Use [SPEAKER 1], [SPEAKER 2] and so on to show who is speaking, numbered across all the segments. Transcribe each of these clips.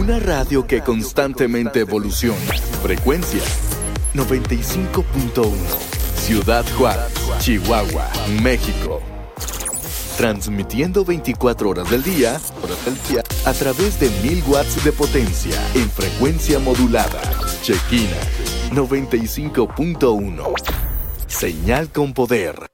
[SPEAKER 1] Una radio que constantemente evoluciona. Frecuencia 95.1. Ciudad Juárez, Chihuahua, México. Transmitiendo 24 horas del día a través de 1000 watts de potencia en frecuencia modulada. Chequina 95.1. Señal con poder.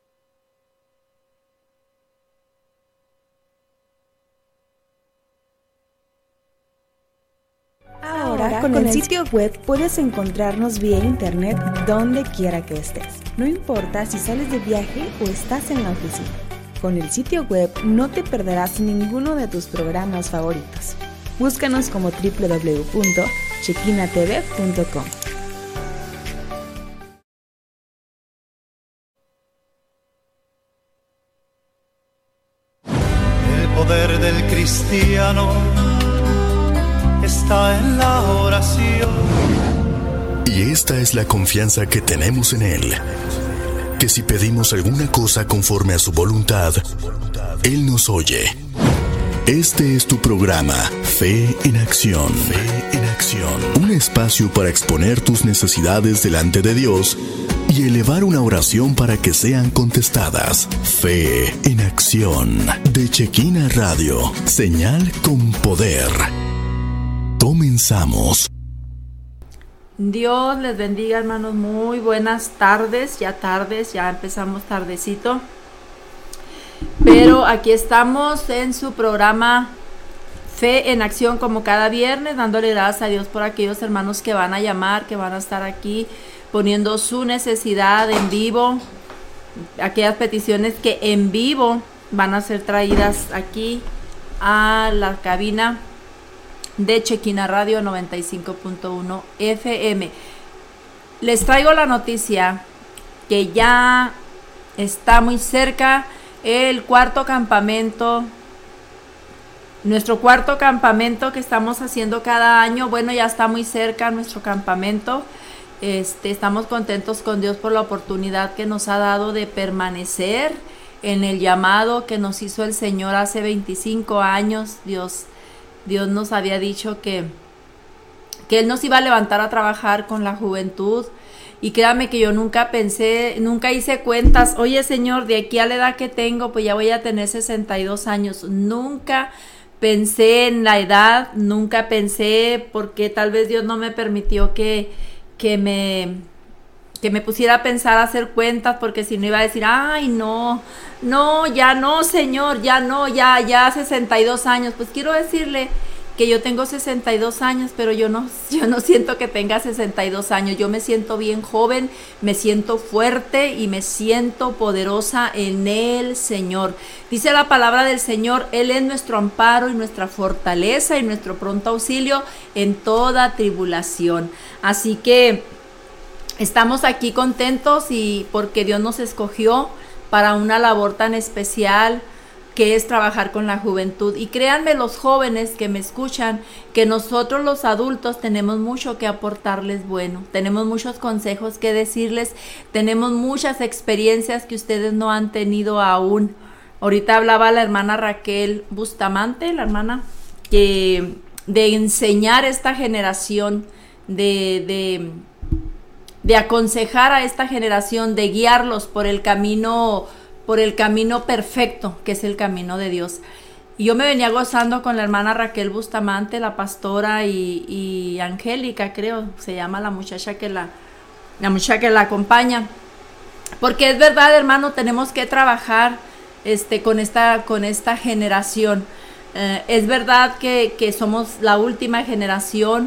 [SPEAKER 2] Ahora, con el sitio web puedes encontrarnos vía internet donde quiera que estés. No importa si sales de viaje o estás en la oficina. Con el sitio web no te perderás ninguno de tus programas favoritos. Búscanos como www.chequinatv.com.
[SPEAKER 3] El poder del cristiano está en la oración.
[SPEAKER 4] Y esta es la confianza que tenemos en Él, que si pedimos alguna cosa conforme a su voluntad, Él nos oye. Este es tu programa, Fe en Acción. Fe en Acción. Un espacio para exponer tus necesidades delante de Dios y elevar una oración para que sean contestadas. Fe en Acción. De Chequina Radio. Señal con poder. Comenzamos.
[SPEAKER 5] Dios les bendiga, hermanos. Muy buenas tardes. Ya empezamos tardecito. Pero aquí estamos en su programa Fe en Acción, como cada viernes, dándole gracias a Dios por aquellos hermanos que van a llamar, que van a estar aquí poniendo su necesidad en vivo, aquellas peticiones que en vivo van a ser traídas aquí a la cabina de Chequina Radio 95.1 FM. Les traigo la noticia que ya está muy cerca el cuarto campamento, nuestro cuarto campamento que estamos haciendo cada año. Bueno, ya está muy cerca nuestro campamento. Estamos contentos con Dios por la oportunidad que nos ha dado de permanecer en el llamado que nos hizo el Señor hace 25 años. Dios nos había dicho que Él nos iba a levantar a trabajar con la juventud. Y créame que yo nunca hice cuentas. Oye, Señor, de aquí a la edad que tengo, pues ya voy a tener 62 años. Nunca pensé en la edad, nunca pensé, porque tal vez Dios no me permitió que me pusiera a pensar, a hacer cuentas, porque si no iba a decir, ay, no, ya no, Señor, ya 62 años. Pues quiero decirle que yo tengo 62 años, pero yo no siento que tenga 62 años. Yo me siento bien joven, me siento fuerte y me siento poderosa en el Señor. Dice la palabra del Señor, Él es nuestro amparo y nuestra fortaleza y nuestro pronto auxilio en toda tribulación. Así que estamos aquí contentos y porque Dios nos escogió para una labor tan especial, que es trabajar con la juventud. Y créanme, los jóvenes que me escuchan, que nosotros los adultos tenemos mucho que aportarles bueno, tenemos muchos consejos que decirles, tenemos muchas experiencias que ustedes no han tenido aún. Ahorita hablaba la hermana Raquel Bustamante, la hermana, que de enseñar a esta generación, de aconsejar a esta generación, de guiarlos por el camino perfecto, que es el camino de Dios. Y yo me venía gozando con la hermana Raquel Bustamante, la pastora, y Angélica, creo, se llama la muchacha que la acompaña. Porque es verdad, hermano, tenemos que trabajar con esta generación. Es verdad que somos la última generación,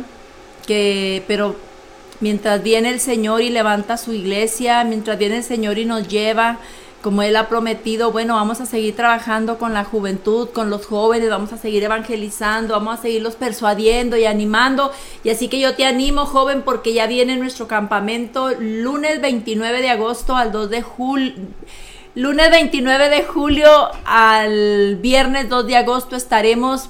[SPEAKER 5] pero mientras viene el Señor y levanta su iglesia, mientras viene el Señor y nos lleva, como Él ha prometido, bueno, vamos a seguir trabajando con la juventud, con los jóvenes, vamos a seguir evangelizando, vamos a seguirlos persuadiendo y animando. Y así que yo te animo, joven, porque ya viene nuestro campamento lunes 29 de agosto al 2 de julio. Lunes 29 de julio al viernes 2 de agosto estaremos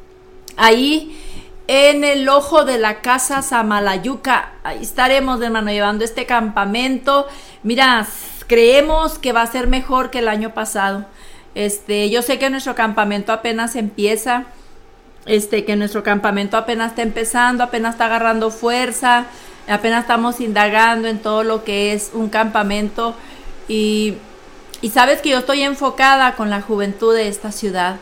[SPEAKER 5] ahí en el ojo de la casa Samalayuca. Ahí estaremos, hermano, llevando este campamento. Mira, creemos que va a ser mejor que el año pasado. Yo sé que nuestro campamento apenas empieza. que nuestro campamento apenas está empezando, apenas está agarrando fuerza, apenas estamos indagando en todo lo que es un campamento y sabes que yo estoy enfocada con la juventud de esta ciudad.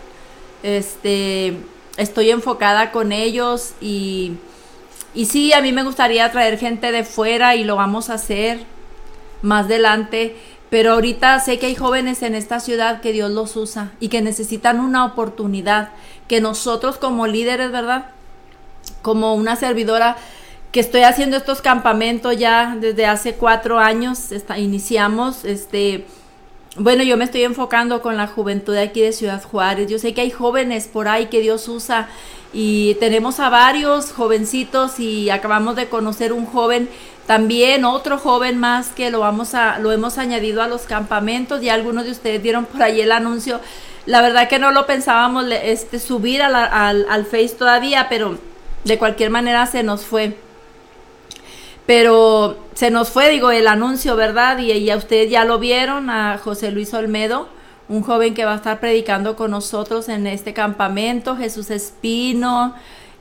[SPEAKER 5] Estoy enfocada con ellos y sí, a mí me gustaría traer gente de fuera y lo vamos a hacer más adelante, pero ahorita sé que hay jóvenes en esta ciudad que Dios los usa y que necesitan una oportunidad, que nosotros como líderes, ¿verdad? Como una servidora que estoy haciendo estos campamentos ya desde hace 4 años, iniciamos, bueno, yo me estoy enfocando con la juventud de aquí de Ciudad Juárez. Yo sé que hay jóvenes por ahí que Dios usa y tenemos a varios jovencitos y acabamos de conocer un joven también, otro joven más que lo hemos añadido a los campamentos. Ya algunos de ustedes dieron por ahí el anuncio. La verdad que no lo pensábamos subir al Face todavía, pero de cualquier manera se nos fue. Pero se nos fue, el anuncio, ¿verdad? Y a ustedes ya lo vieron, a José Luis Olmedo, un joven que va a estar predicando con nosotros en este campamento, Jesús Espino,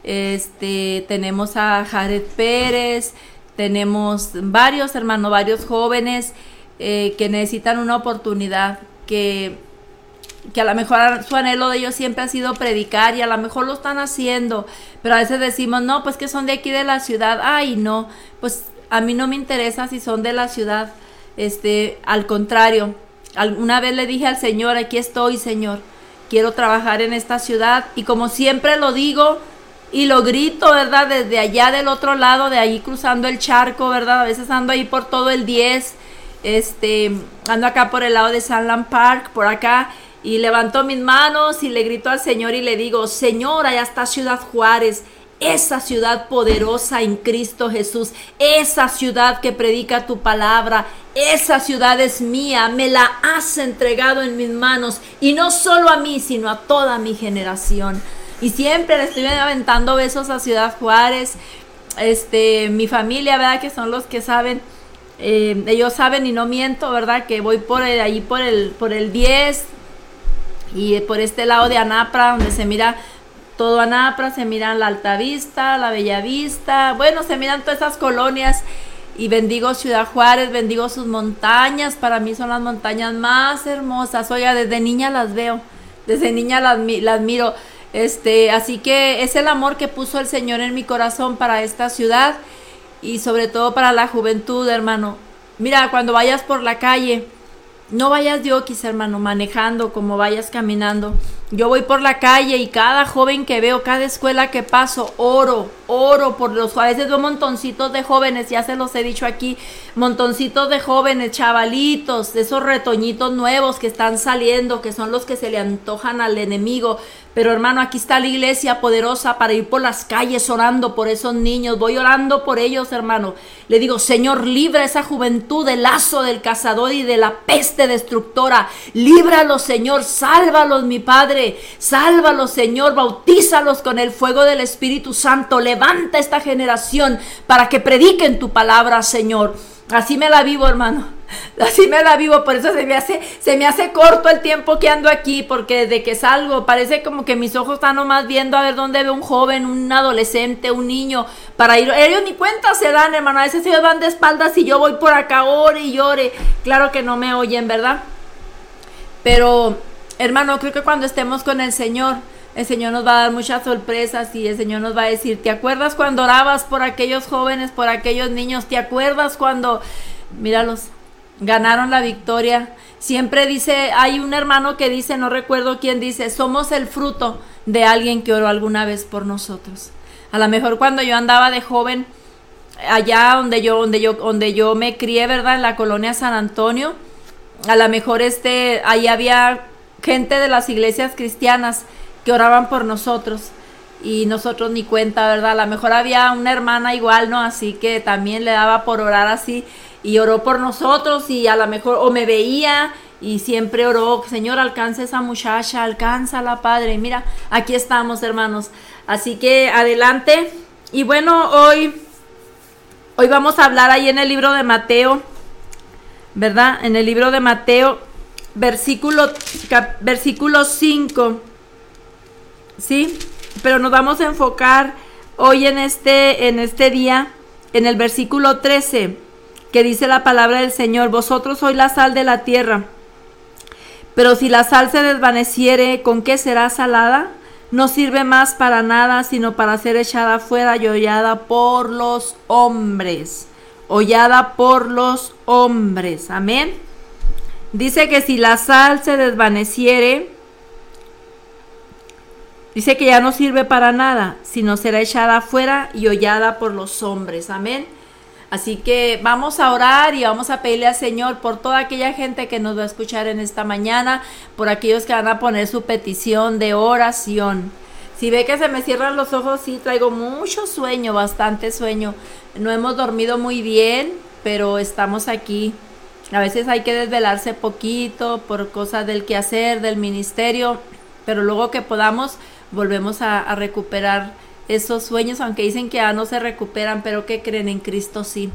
[SPEAKER 5] tenemos a Jared Pérez, tenemos varios hermanos, varios jóvenes que necesitan una oportunidad, que a lo mejor su anhelo de ellos siempre ha sido predicar y a lo mejor lo están haciendo, pero a veces decimos, no, pues que son de aquí de la ciudad. Ay, no, pues a mí no me interesa si son de la ciudad, al contrario, una vez le dije al Señor, aquí estoy, Señor, quiero trabajar en esta ciudad, y como siempre lo digo y lo grito, ¿verdad? Desde allá del otro lado, de ahí cruzando el charco, ¿verdad? A veces ando ahí por todo el 10, ando acá por el lado de Sunland Park, por acá, y levanto mis manos y le grito al Señor y le digo, Señor, allá está Ciudad Juárez, esa ciudad poderosa en Cristo Jesús, esa ciudad que predica tu palabra, esa ciudad es mía, me la has entregado en mis manos, y no solo a mí, sino a toda mi generación. Y siempre le estoy aventando besos a Ciudad Juárez, mi familia, ¿verdad? Que son los que saben, ellos saben y no miento, ¿verdad? Que voy por el 10, y por este lado de Anapra, donde se mira todo Anapra, se miran la Altavista, la Bellavista, bueno, se miran todas esas colonias, y bendigo Ciudad Juárez, bendigo sus montañas. Para mí son las montañas más hermosas. Oiga, desde niña las veo, desde niña las miro, así que es el amor que puso el Señor en mi corazón para esta ciudad, y sobre todo para la juventud, hermano. Mira, cuando vayas por la calle, no vayas de oquis, hermano, manejando, como vayas caminando. Yo voy por la calle y cada joven que veo, cada escuela que paso, oro por los, a veces veo montoncitos de jóvenes, ya se los he dicho aquí, montoncitos de jóvenes, chavalitos, esos retoñitos nuevos que están saliendo, que son los que se le antojan al enemigo. Pero hermano, aquí está la iglesia poderosa para ir por las calles orando por esos niños. Voy orando por ellos, hermano. Le digo, Señor, libra esa juventud del lazo del cazador y de la peste destructora. Líbralos, Señor, sálvalos, mi Padre. Sálvalos, Señor, bautízalos con el fuego del Espíritu Santo. Levanta esta generación para que prediquen tu palabra, Señor. Así me la vivo, hermano. Así me la vivo, por eso se me hace corto el tiempo que ando aquí, porque desde que salgo parece como que mis ojos están nomás viendo a ver dónde ve un joven, un adolescente, un niño, para ir. Ellos ni cuenta se dan, hermano. A veces ellos van de espaldas y yo voy por acá, ore y llore. Claro que no me oyen, ¿verdad? Pero, hermano, creo que cuando estemos con el Señor nos va a dar muchas sorpresas, y el Señor nos va a decir, ¿te acuerdas cuando orabas por aquellos jóvenes, por aquellos niños? ¿Te acuerdas cuando, míralos, ganaron la victoria? Siempre dice, hay un hermano que dice, no recuerdo quién dice, somos el fruto de alguien que oró alguna vez por nosotros. A lo mejor cuando yo andaba de joven, allá donde yo me crié, ¿verdad? En la colonia San Antonio, a lo mejor ahí había gente de las iglesias cristianas que oraban por nosotros, y nosotros ni cuenta, ¿verdad? A lo mejor había una hermana igual, ¿no? Así que también le daba por orar así, y oró por nosotros, y a lo mejor, o me veía, y siempre oró, Señor, alcanza esa muchacha, alcánzala, Padre. Mira, aquí estamos, hermanos. Así que adelante. Y bueno, hoy vamos a hablar ahí en el libro de Mateo, ¿verdad? En el libro de Mateo, versículo 5, ¿sí? pero nos vamos a enfocar hoy en este día, en el versículo 13, que dice la palabra del Señor: vosotros sois la sal de la tierra, pero si la sal se desvaneciere, ¿con qué será salada? No sirve más para nada, sino para ser echada fuera y hollada por los hombres. Hollada por los hombres. Amén. Dice que si la sal se desvaneciere, dice que ya no sirve para nada, sino será echada afuera y hollada por los hombres. Amén. Así que vamos a orar y vamos a pedirle al Señor por toda aquella gente que nos va a escuchar en esta mañana, por aquellos que van a poner su petición de oración. Si ve que se me cierran los ojos, sí, traigo mucho sueño, bastante sueño. No hemos dormido muy bien, pero estamos aquí. A veces hay que desvelarse poquito por cosas del quehacer, del ministerio, pero luego que podamos, volvemos a recuperar esos sueños, aunque dicen que ya no se recuperan, pero ¿qué creen? En Cristo sí.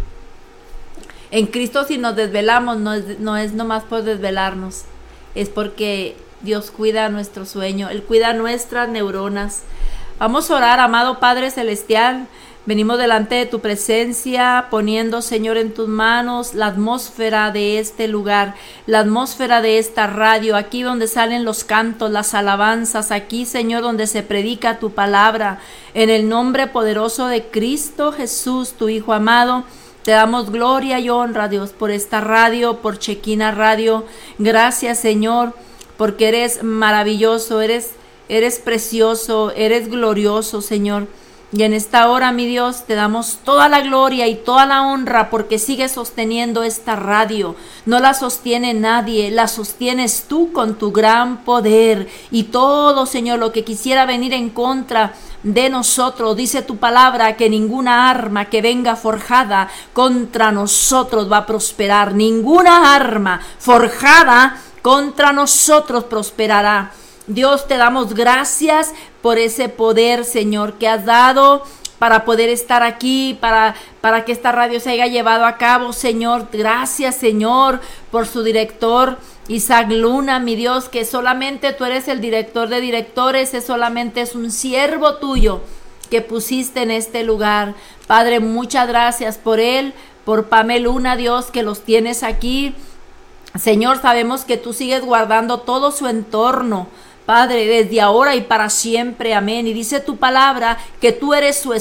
[SPEAKER 5] En Cristo si nos desvelamos, no es nomás por desvelarnos, es porque Dios cuida nuestro sueño, Él cuida nuestras neuronas. Vamos a orar, amado Padre Celestial. Venimos delante de tu presencia, poniendo, Señor, en tus manos la atmósfera de este lugar, la atmósfera de esta radio, aquí donde salen los cantos, las alabanzas, aquí, Señor, donde se predica tu palabra. En el nombre poderoso de Cristo Jesús, tu Hijo amado, te damos gloria y honra, Dios, por esta radio, por Chequina Radio. Gracias, Señor, porque eres maravilloso, eres precioso, eres glorioso, Señor. Y en esta hora, mi Dios, te damos toda la gloria y toda la honra porque sigues sosteniendo esta radio. No la sostiene nadie, la sostienes tú con tu gran poder. Y todo, Señor, lo que quisiera venir en contra de nosotros, dice tu palabra, que ninguna arma que venga forjada contra nosotros va a prosperar. Ninguna arma forjada contra nosotros prosperará. Dios, te damos gracias por ese poder, Señor, que has dado para poder estar aquí, para que esta radio se haya llevado a cabo, Señor. Gracias, Señor, por su director, Isaac Luna, mi Dios, que solamente tú eres el director de directores, solamente es un siervo tuyo que pusiste en este lugar. Padre, muchas gracias por él, por Pamela Luna, Dios, que los tienes aquí. Señor, sabemos que tú sigues guardando todo su entorno, Padre, desde ahora y para siempre, amén. Y dice tu palabra que tú eres su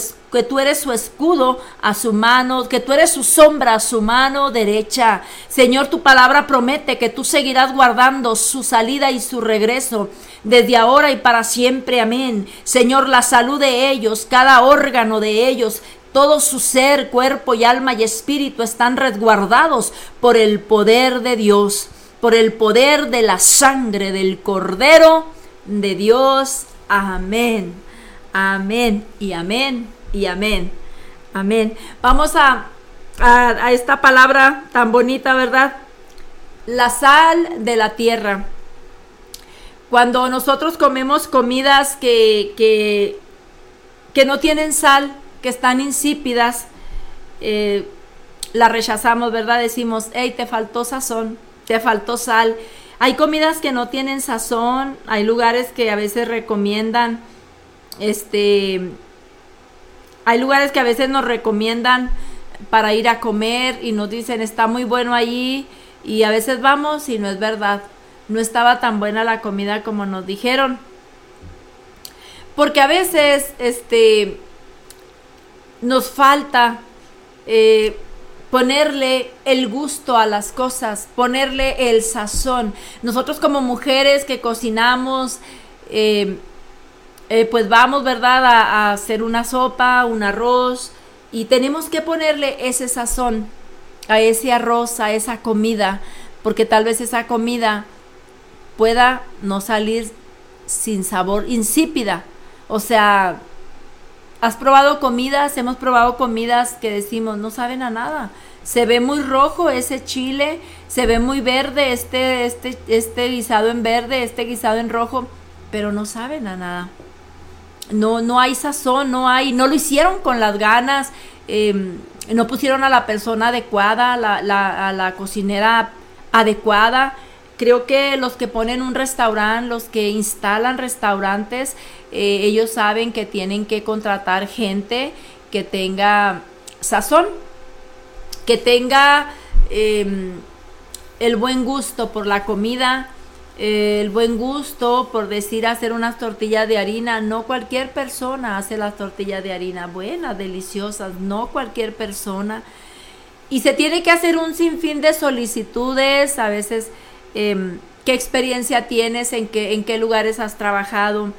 [SPEAKER 5] escudo a su mano, que tú eres su sombra a su mano derecha. Señor, tu palabra promete que tú seguirás guardando su salida y su regreso desde ahora y para siempre, amén. Señor, la salud de ellos, cada órgano de ellos, todo su ser, cuerpo y alma y espíritu están resguardados por el poder de Dios, por el poder de la sangre del Cordero de Dios. Amén, amén y amén y amén, amén. Vamos a esta palabra tan bonita, ¿verdad? La sal de la tierra. Cuando nosotros comemos comidas que no tienen sal, que están insípidas, la rechazamos, ¿verdad? Decimos, hey, te faltó sazón, te faltó sal. Hay comidas que no tienen sazón, hay lugares que a veces recomiendan, hay lugares que a veces nos recomiendan para ir a comer y nos dicen, está muy bueno allí, y a veces vamos y no es verdad, no estaba tan buena la comida como nos dijeron. Porque a veces, nos falta ponerle el gusto a las cosas, ponerle el sazón. Nosotros como mujeres que cocinamos, pues vamos, ¿verdad?, a hacer una sopa, un arroz, y tenemos que ponerle ese sazón a ese arroz, a esa comida, porque tal vez esa comida pueda no salir sin sabor, insípida. O sea, hemos probado comidas que decimos, no saben a nada. Se ve muy rojo ese chile, se ve muy verde este guisado en verde, este guisado en rojo, pero no saben a nada. No hay sazón, no lo hicieron con las ganas, no pusieron a la persona adecuada, a la cocinera adecuada, creo que los que ponen un restaurante, los que instalan restaurantes, ellos saben que tienen que contratar gente que tenga sazón, que tenga el buen gusto por la comida, el buen gusto por decir hacer unas tortillas de harina. No cualquier persona hace las tortillas de harina buenas, deliciosas, no cualquier persona. Y se tiene que hacer un sinfín de solicitudes, a veces qué experiencia tienes, en qué lugares has trabajado,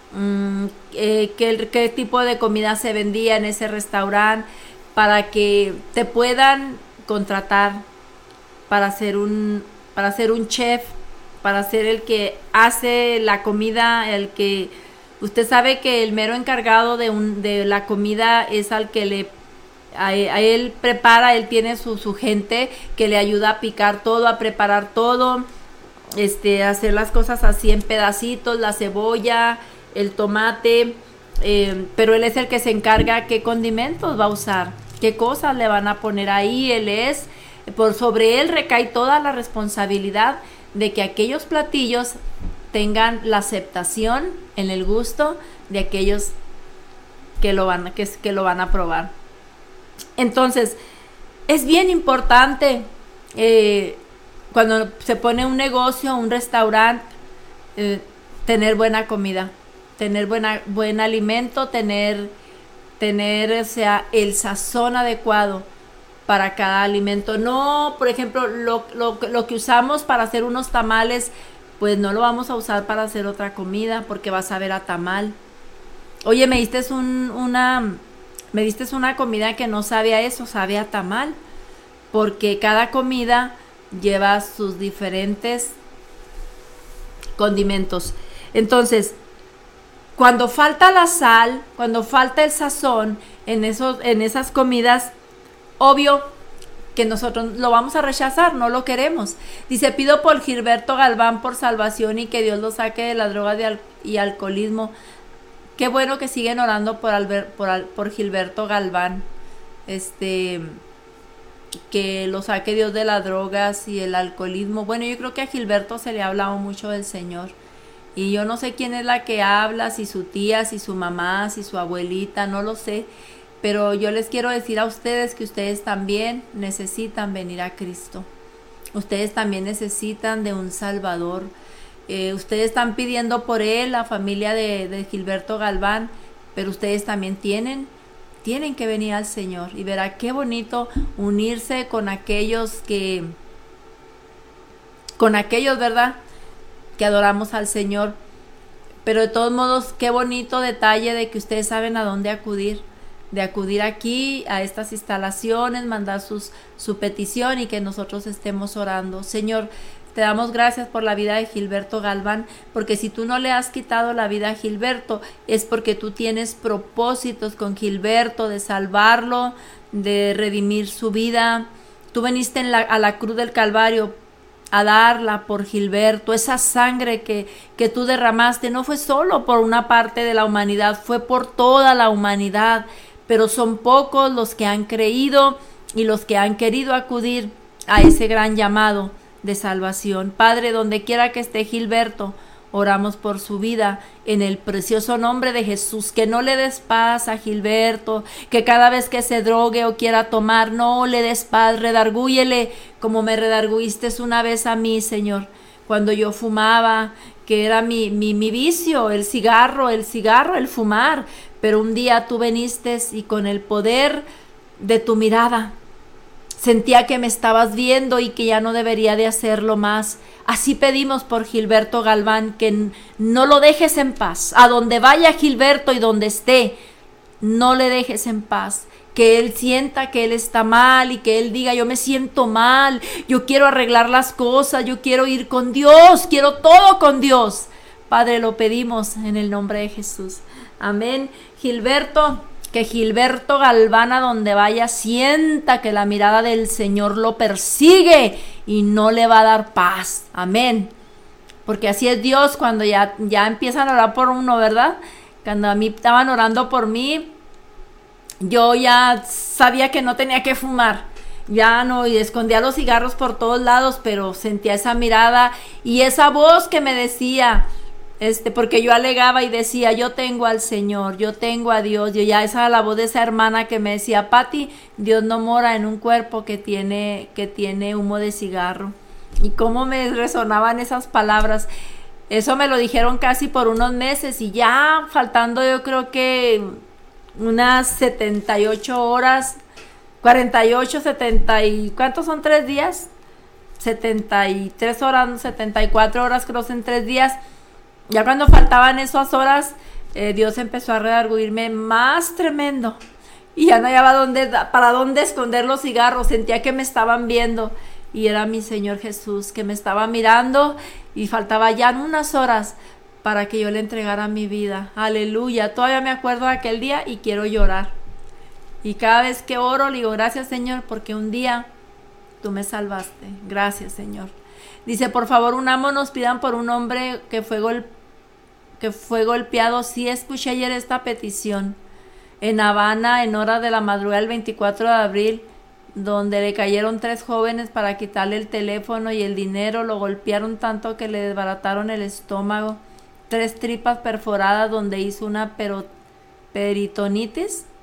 [SPEAKER 5] qué tipo de comida se vendía en ese restaurante, para que te puedan contratar para ser un chef, para ser el que hace la comida, el que usted sabe que el mero encargado de la comida es al que a él prepara, él tiene su gente que le ayuda a picar todo, a preparar todo, hacer las cosas así en pedacitos, la cebolla, el tomate, pero él es el que se encarga qué condimentos va a usar, qué cosas le van a poner ahí. Sobre él recae toda la responsabilidad de que aquellos platillos tengan la aceptación en el gusto de aquellos que lo van a probar. Entonces, es bien importante cuando se pone un negocio, un restaurante, tener buena comida, tener buen alimento, tener o sea, el sazón adecuado para cada alimento. No, por ejemplo, lo que usamos para hacer unos tamales, pues no lo vamos a usar para hacer otra comida, porque va a saber a tamal. Oye, me diste una comida que no sabe a eso, sabe a tamal, porque cada comida lleva sus diferentes condimentos. Entonces, cuando falta la sal, cuando falta el sazón en esas comidas, obvio que nosotros lo vamos a rechazar, no lo queremos. Dice, pido por Gilberto Galván por salvación y que Dios lo saque de la droga y alcoholismo. Qué bueno que siguen orando por Gilberto Galván, que lo saque Dios de las drogas y el alcoholismo. Bueno, yo creo que a Gilberto se le ha hablado mucho del Señor, y yo no sé quién es la que habla, si su tía, si su mamá, si su abuelita, no lo sé, pero yo les quiero decir a ustedes que ustedes también necesitan venir a Cristo. Ustedes también necesitan de un Salvador. Ustedes están pidiendo por él, la familia de Gilberto Galván, pero ustedes también tienen que venir al Señor, y verá qué bonito unirse con aquellos, ¿verdad?, que adoramos al Señor. Pero de todos modos, qué bonito detalle de que ustedes saben a dónde acudir, de acudir aquí a estas instalaciones, mandar su petición, y que nosotros estemos orando. Señor, te damos gracias por la vida de Gilberto Galván, porque si tú no le has quitado la vida a Gilberto, es porque tú tienes propósitos con Gilberto, de salvarlo, de redimir su vida. Tú viniste a la cruz del Calvario a darla por Gilberto. Esa sangre que tú derramaste no fue solo por una parte de la humanidad, fue por toda la humanidad, pero son pocos los que han creído y los que han querido acudir a ese gran llamado de salvación. Padre, donde quiera que esté Gilberto, oramos por su vida en el precioso nombre de Jesús. Que no le des paz a Gilberto, que cada vez que se drogue o quiera tomar, no le des paz, redargúyele como me redarguiste una vez a mí, Señor, cuando yo fumaba, que era mi vicio, el cigarro, el fumar, pero un día tú viniste y con el poder de tu mirada sentía que me estabas viendo y que ya no debería de hacerlo más. Así pedimos por Gilberto Galván, que no lo dejes en paz. A donde vaya Gilberto y donde esté, no le dejes en paz. Que él sienta que él está mal y que él diga, yo me siento mal, yo quiero arreglar las cosas, yo quiero ir con Dios, quiero todo con Dios. Padre, lo pedimos en el nombre de Jesús. Amén. Gilberto, que Gilberto Galván, a donde vaya, sienta que la mirada del Señor lo persigue y no le va a dar paz. Amén. Porque así es Dios cuando ya empiezan a orar por uno, ¿verdad? Cuando a mí estaban orando por mí, yo ya sabía que no tenía que fumar, ya no, y escondía los cigarros por todos lados, pero sentía esa mirada y esa voz que me decía, porque yo alegaba y decía, yo tengo al Señor, yo tengo a Dios. Yo ya, esa era la voz de esa hermana que me decía, Pati, Dios no mora en un cuerpo que tiene humo de cigarro. Y cómo me resonaban esas palabras. Eso me lo dijeron casi por unos meses, y ya faltando yo creo que unas 78 horas, 48, 70 y ¿cuántos son 3 días? 73 horas, 74 horas creo en 3 días. Ya cuando faltaban esas horas, Dios empezó a redarguirme más tremendo. Y ya no hallaba para dónde esconder los cigarros. Sentía que me estaban viendo. Y era mi Señor Jesús que me estaba mirando. Y faltaba ya unas horas para que yo le entregara mi vida. Aleluya. Todavía me acuerdo de aquel día y quiero llorar. Y cada vez que oro, le digo, gracias Señor, porque un día tú me salvaste. Gracias Señor. Dice, por favor, unámonos, pidan por un hombre que fue golpeado. Sí, escuché ayer esta petición. En Habana, en hora de la madrugada del 24 de abril, donde le cayeron 3 jóvenes para quitarle el teléfono y el dinero. Lo golpearon tanto que le desbarataron el estómago. 3 tripas perforadas donde hizo una peritonitis,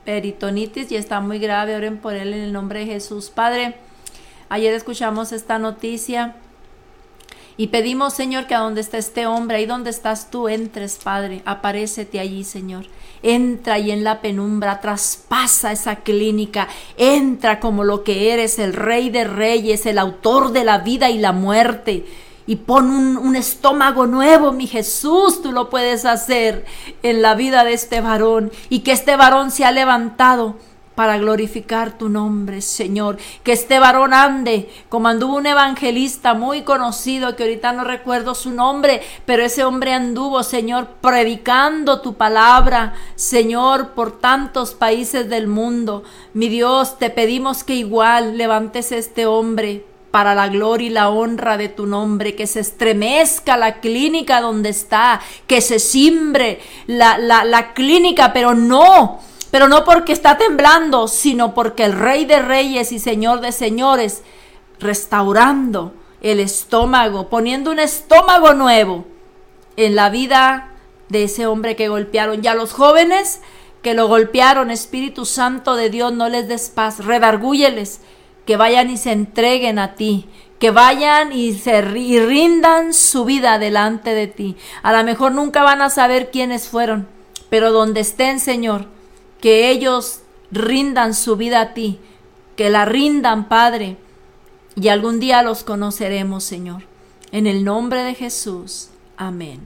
[SPEAKER 5] y está muy grave. Oren por él en el nombre de Jesús. Padre, ayer escuchamos esta noticia y pedimos, Señor, que a donde está este hombre, ahí donde estás tú, entres, Padre. Aparécete allí, Señor. Entra ahí en la penumbra, traspasa esa clínica, entra como lo que eres, el Rey de Reyes, el autor de la vida y la muerte. Y pon un estómago nuevo, mi Jesús, tú lo puedes hacer en la vida de este varón. Y que este varón se ha levantado para glorificar tu nombre, Señor. Que este varón ande como anduvo un evangelista muy conocido, que ahorita no recuerdo su nombre, pero ese hombre anduvo, Señor, predicando tu palabra, Señor, por tantos países del mundo. Mi Dios, te pedimos que igual levantes este hombre para la gloria y la honra de tu nombre, que se estremezca la clínica donde está, que se cimbre la clínica, pero no porque está temblando, sino porque el Rey de Reyes y Señor de Señores, restaurando el estómago, poniendo un estómago nuevo en la vida de ese hombre que golpearon. Ya los jóvenes que lo golpearon, Espíritu Santo de Dios, no les des paz, redargúyeles, que vayan y se entreguen a ti, que vayan y rindan su vida delante de ti. A lo mejor nunca van a saber quiénes fueron, pero donde estén, Señor, que ellos rindan su vida a ti, que la rindan, Padre, y algún día los conoceremos, Señor. En el nombre de Jesús, amén.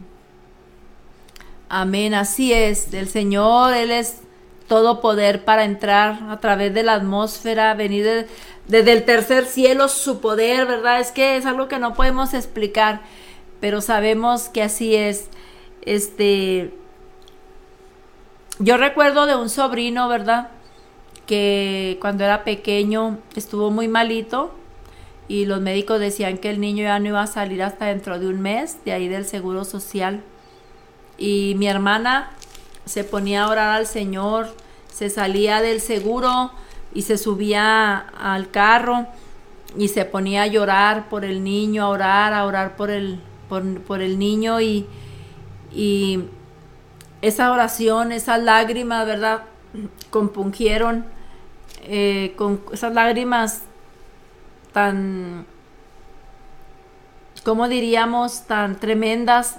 [SPEAKER 5] Amén, así es. El Señor, Él es todo poder para entrar a través de la atmósfera, venir desde el tercer cielo, su poder, ¿verdad? Es que es algo que no podemos explicar, pero sabemos que así es. Yo recuerdo de un sobrino, ¿verdad?, que cuando era pequeño estuvo muy malito y los médicos decían que el niño ya no iba a salir hasta dentro de un mes de ahí del Seguro Social. Y mi hermana se ponía a orar al Señor, se salía del seguro y se subía al carro y se ponía a llorar por el niño, a orar por el niño, y esa oración, esas lágrimas, ¿verdad?, compungieron, con esas lágrimas tan, ¿cómo diríamos?, tan tremendas,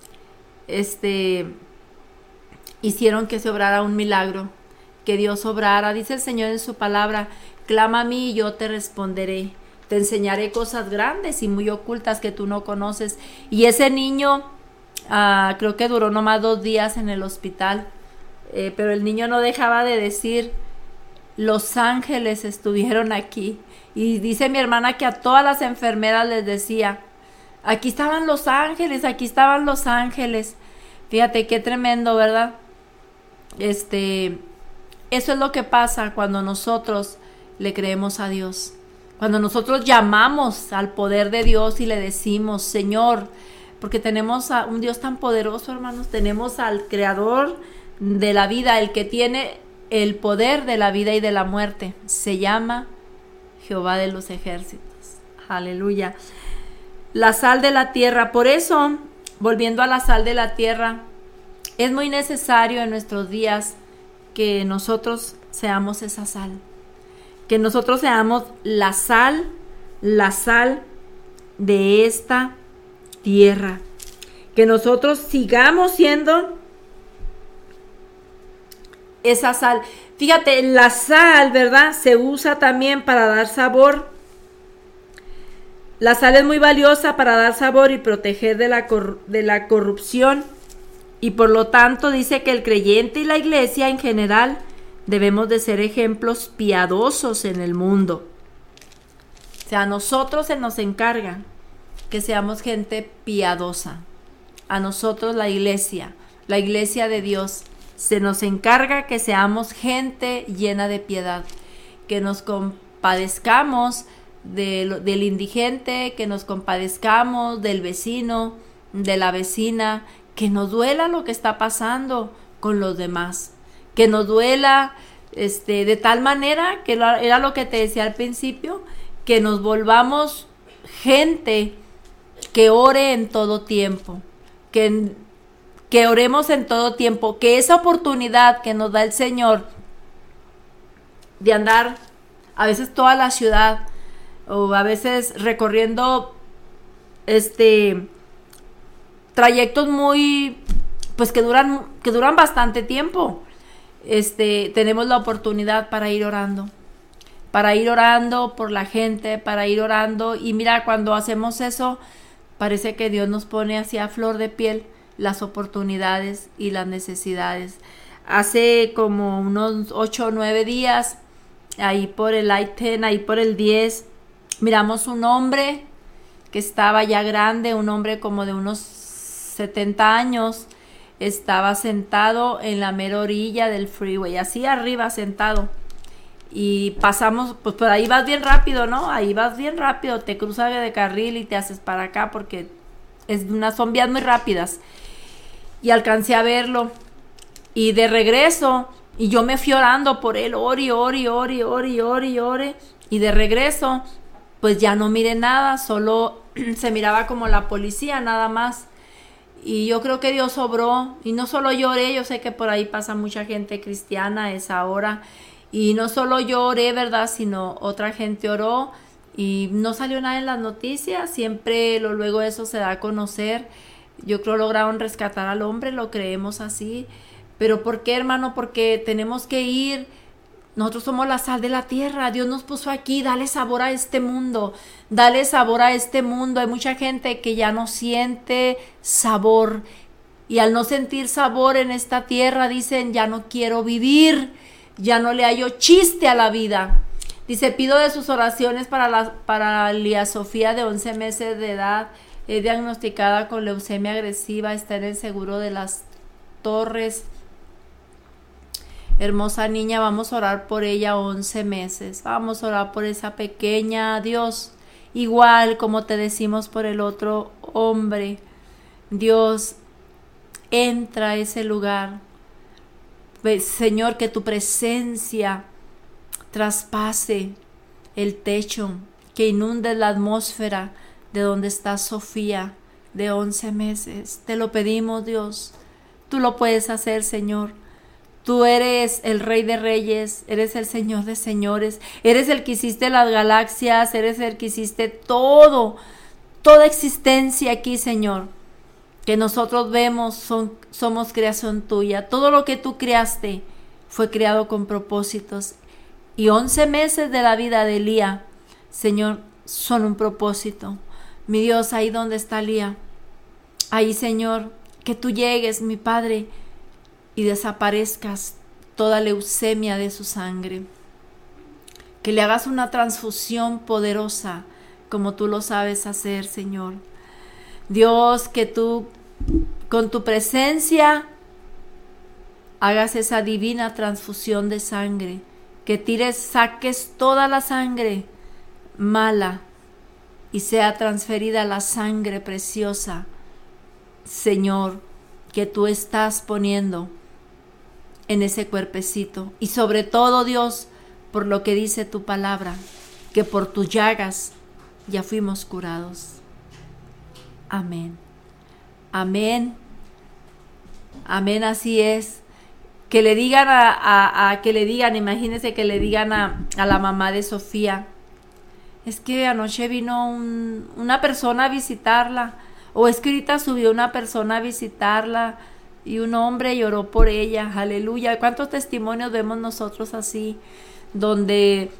[SPEAKER 5] hicieron que se obrara un milagro, que Dios obrara. Dice el Señor en su palabra: clama a mí y yo te responderé, te enseñaré cosas grandes y muy ocultas que tú no conoces. Y ese niño, creo que duró nomás 2 días en el hospital, pero el niño no dejaba de decir: los ángeles estuvieron aquí. Y dice mi hermana que a todas las enfermeras les decía: aquí estaban los ángeles, aquí estaban los ángeles. Fíjate qué tremendo, ¿verdad? Eso es lo que pasa cuando nosotros le creemos a Dios. Cuando nosotros llamamos al poder de Dios y le decimos: Señor, porque tenemos a un Dios tan poderoso, hermanos, tenemos al Creador de la vida, el que tiene el poder de la vida y de la muerte. Se llama Jehová de los ejércitos. Aleluya. La sal de la tierra. Por eso, volviendo a la sal de la tierra, es muy necesario en nuestros días que nosotros seamos esa sal. Que nosotros seamos la sal de esta tierra. Que nosotros sigamos siendo esa sal. Fíjate, la sal, ¿verdad? Se usa también para dar sabor. La sal es muy valiosa para dar sabor y proteger de la corrupción. Y por lo tanto dice que el creyente y la iglesia en general debemos de ser ejemplos piadosos en el mundo. O sea, a nosotros se nos encarga que seamos gente piadosa. A nosotros la iglesia de Dios, se nos encarga que seamos gente llena de piedad, que nos compadezcamos del indigente, que nos compadezcamos del vecino, de la vecina, que nos duela lo que está pasando con los demás, que nos duela de tal manera, que era lo que te decía al principio, que nos volvamos gente que ore en todo tiempo, que oremos en todo tiempo, que esa oportunidad que nos da el Señor de andar a veces toda la ciudad o a veces recorriendo trayectos muy, pues que duran bastante tiempo, tenemos la oportunidad para ir orando por la gente, para ir orando. Y mira, cuando hacemos eso, parece que Dios nos pone así a flor de piel las oportunidades y las necesidades. Hace como unos 8 o 9 días, ahí por el I-10, ahí por el 10, miramos un hombre que estaba ya grande, un hombre como de unos 70 años, estaba sentado en la mera orilla del freeway, así arriba sentado. Y pasamos, pues por ahí vas bien rápido, ¿no? Ahí vas bien rápido, te cruzas de carril y te haces para acá porque son vías muy rápidas. Y alcancé a verlo. Y de regreso, y yo me fui orando por él, ore. Y de regreso, pues ya no miré nada, solo se miraba como la policía, nada más. Y yo creo que Dios obró. Y no solo yo oré, yo sé que por ahí pasa mucha gente cristiana a esa hora. Y no solo yo oré, ¿verdad? Sino otra gente oró. Y no salió nada en las noticias. Siempre luego eso se da a conocer. Yo creo lograron rescatar al hombre, lo creemos así. Pero ¿por qué, hermano? Porque tenemos que ir. Nosotros somos la sal de la tierra. Dios nos puso aquí. Dale sabor a este mundo. Dale sabor a este mundo. Hay mucha gente que ya no siente sabor. Y al no sentir sabor en esta tierra, dicen, ya no quiero vivir. Ya no le hallo chiste a la vida. Dice, pido de sus oraciones para Lía Sofía, de 11 meses de edad. Es diagnosticada con leucemia agresiva. Está en el seguro de las Torres. Hermosa niña, vamos a orar por ella 11 meses. Vamos a orar por esa pequeña, Dios. Igual como te decimos por el otro hombre. Dios, entra a ese lugar. Señor, que tu presencia traspase el techo, que inunde la atmósfera de donde está Sofía, de 11 meses. Te lo pedimos, Dios. Tú lo puedes hacer, Señor. Tú eres el Rey de Reyes, eres el Señor de Señores, eres el que hiciste las galaxias, eres el que hiciste toda existencia aquí, Señor. Que nosotros vemos, somos creación tuya. Todo lo que tú creaste fue creado con propósitos. Y 11 meses de la vida de Lía, Señor, son un propósito. Mi Dios, ahí donde está Lía, ahí, Señor, que tú llegues, mi Padre, y desaparezcas toda leucemia de su sangre. Que le hagas una transfusión poderosa, como tú lo sabes hacer, Señor. Dios, que tú, con tu presencia, hagas esa divina transfusión de sangre. Que saques toda la sangre mala y sea transferida la sangre preciosa, Señor, que tú estás poniendo en ese cuerpecito. Y sobre todo, Dios, por lo que dice tu palabra, que por tus llagas ya fuimos curados. Amén. Amén. Amén, así es. Que le digan imagínense que le digan a la mamá de Sofía, es que anoche vino una persona a visitarla, o es que ahorita subió una persona a visitarla y un hombre lloró por ella. Aleluya. ¿Cuántos testimonios vemos nosotros así? Donde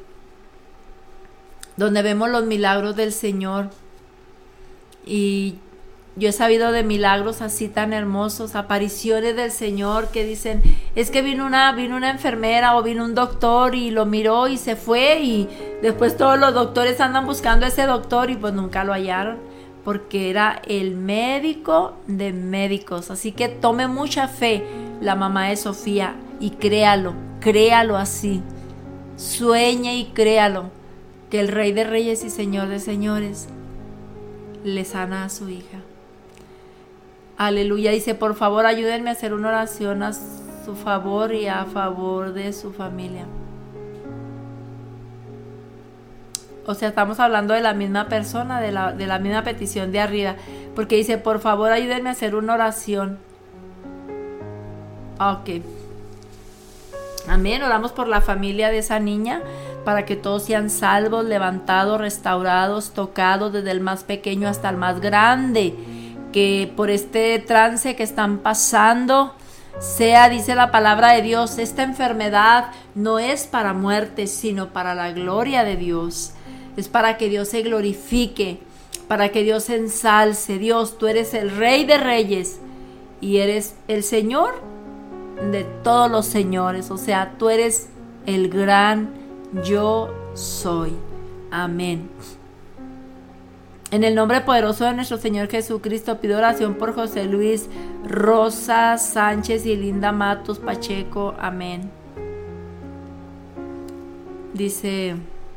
[SPEAKER 5] vemos los milagros del Señor. Y yo he sabido de milagros así tan hermosos, apariciones del Señor que dicen, es que vino una enfermera o vino un doctor y lo miró y se fue, y después todos los doctores andan buscando a ese doctor y pues nunca lo hallaron, porque era el médico de médicos. Así que tome mucha fe la mamá de Sofía y créalo así. Sueñe y créalo, que el Rey de Reyes y Señor de Señores le sana a su hija. Aleluya. Dice, por favor, ayúdenme a hacer una oración a su favor y a favor de su familia. O sea, estamos hablando de la misma persona, de la misma petición de arriba. Porque dice, por favor, ayúdenme a hacer una oración. Ok. Amén. Oramos por la familia de esa niña, para que todos sean salvos, levantados, restaurados, tocados, desde el más pequeño hasta el más grande. Que por este trance que están pasando, dice la palabra de Dios, esta enfermedad no es para muerte, sino para la gloria de Dios. Es para que Dios se glorifique, para que Dios se ensalce. Dios, tú eres el Rey de Reyes y eres el Señor de todos los señores. O sea, tú eres el gran yo soy. Amén. En el nombre poderoso de nuestro Señor Jesucristo, pido oración por José Luis Rosa Sánchez y Linda Matos Pacheco. Amén. Dice,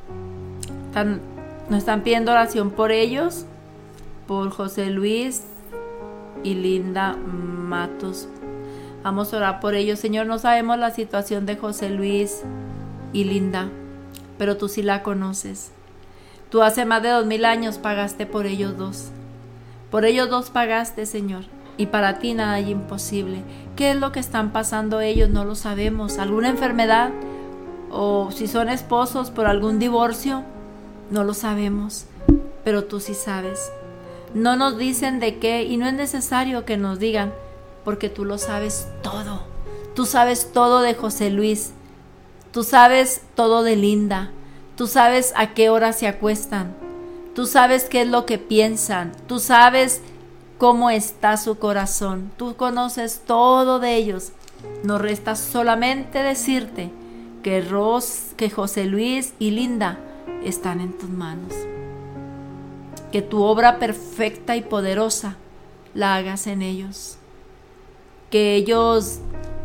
[SPEAKER 5] nos están pidiendo oración por ellos, por José Luis y Linda Matos. Vamos a orar por ellos. Señor, no sabemos la situación de José Luis y Linda, pero tú sí la conoces. Tú hace más de 2000 años pagaste por ellos dos. Por ellos dos pagaste, Señor. Y para ti nada hay imposible. ¿Qué es lo que están pasando ellos? No lo sabemos. ¿Alguna enfermedad? O si son esposos por algún divorcio, no lo sabemos. Pero tú sí sabes. No nos dicen de qué y no es necesario que nos digan, porque tú lo sabes todo. Tú sabes todo de José Luis. Tú sabes todo de Linda. Tú sabes a qué hora se acuestan. Tú sabes qué es lo que piensan. Tú sabes cómo está su corazón. Tú conoces todo de ellos. Nos resta solamente decirte que José Luis y Linda están en tus manos. Que tu obra perfecta y poderosa la hagas en ellos. Que ellos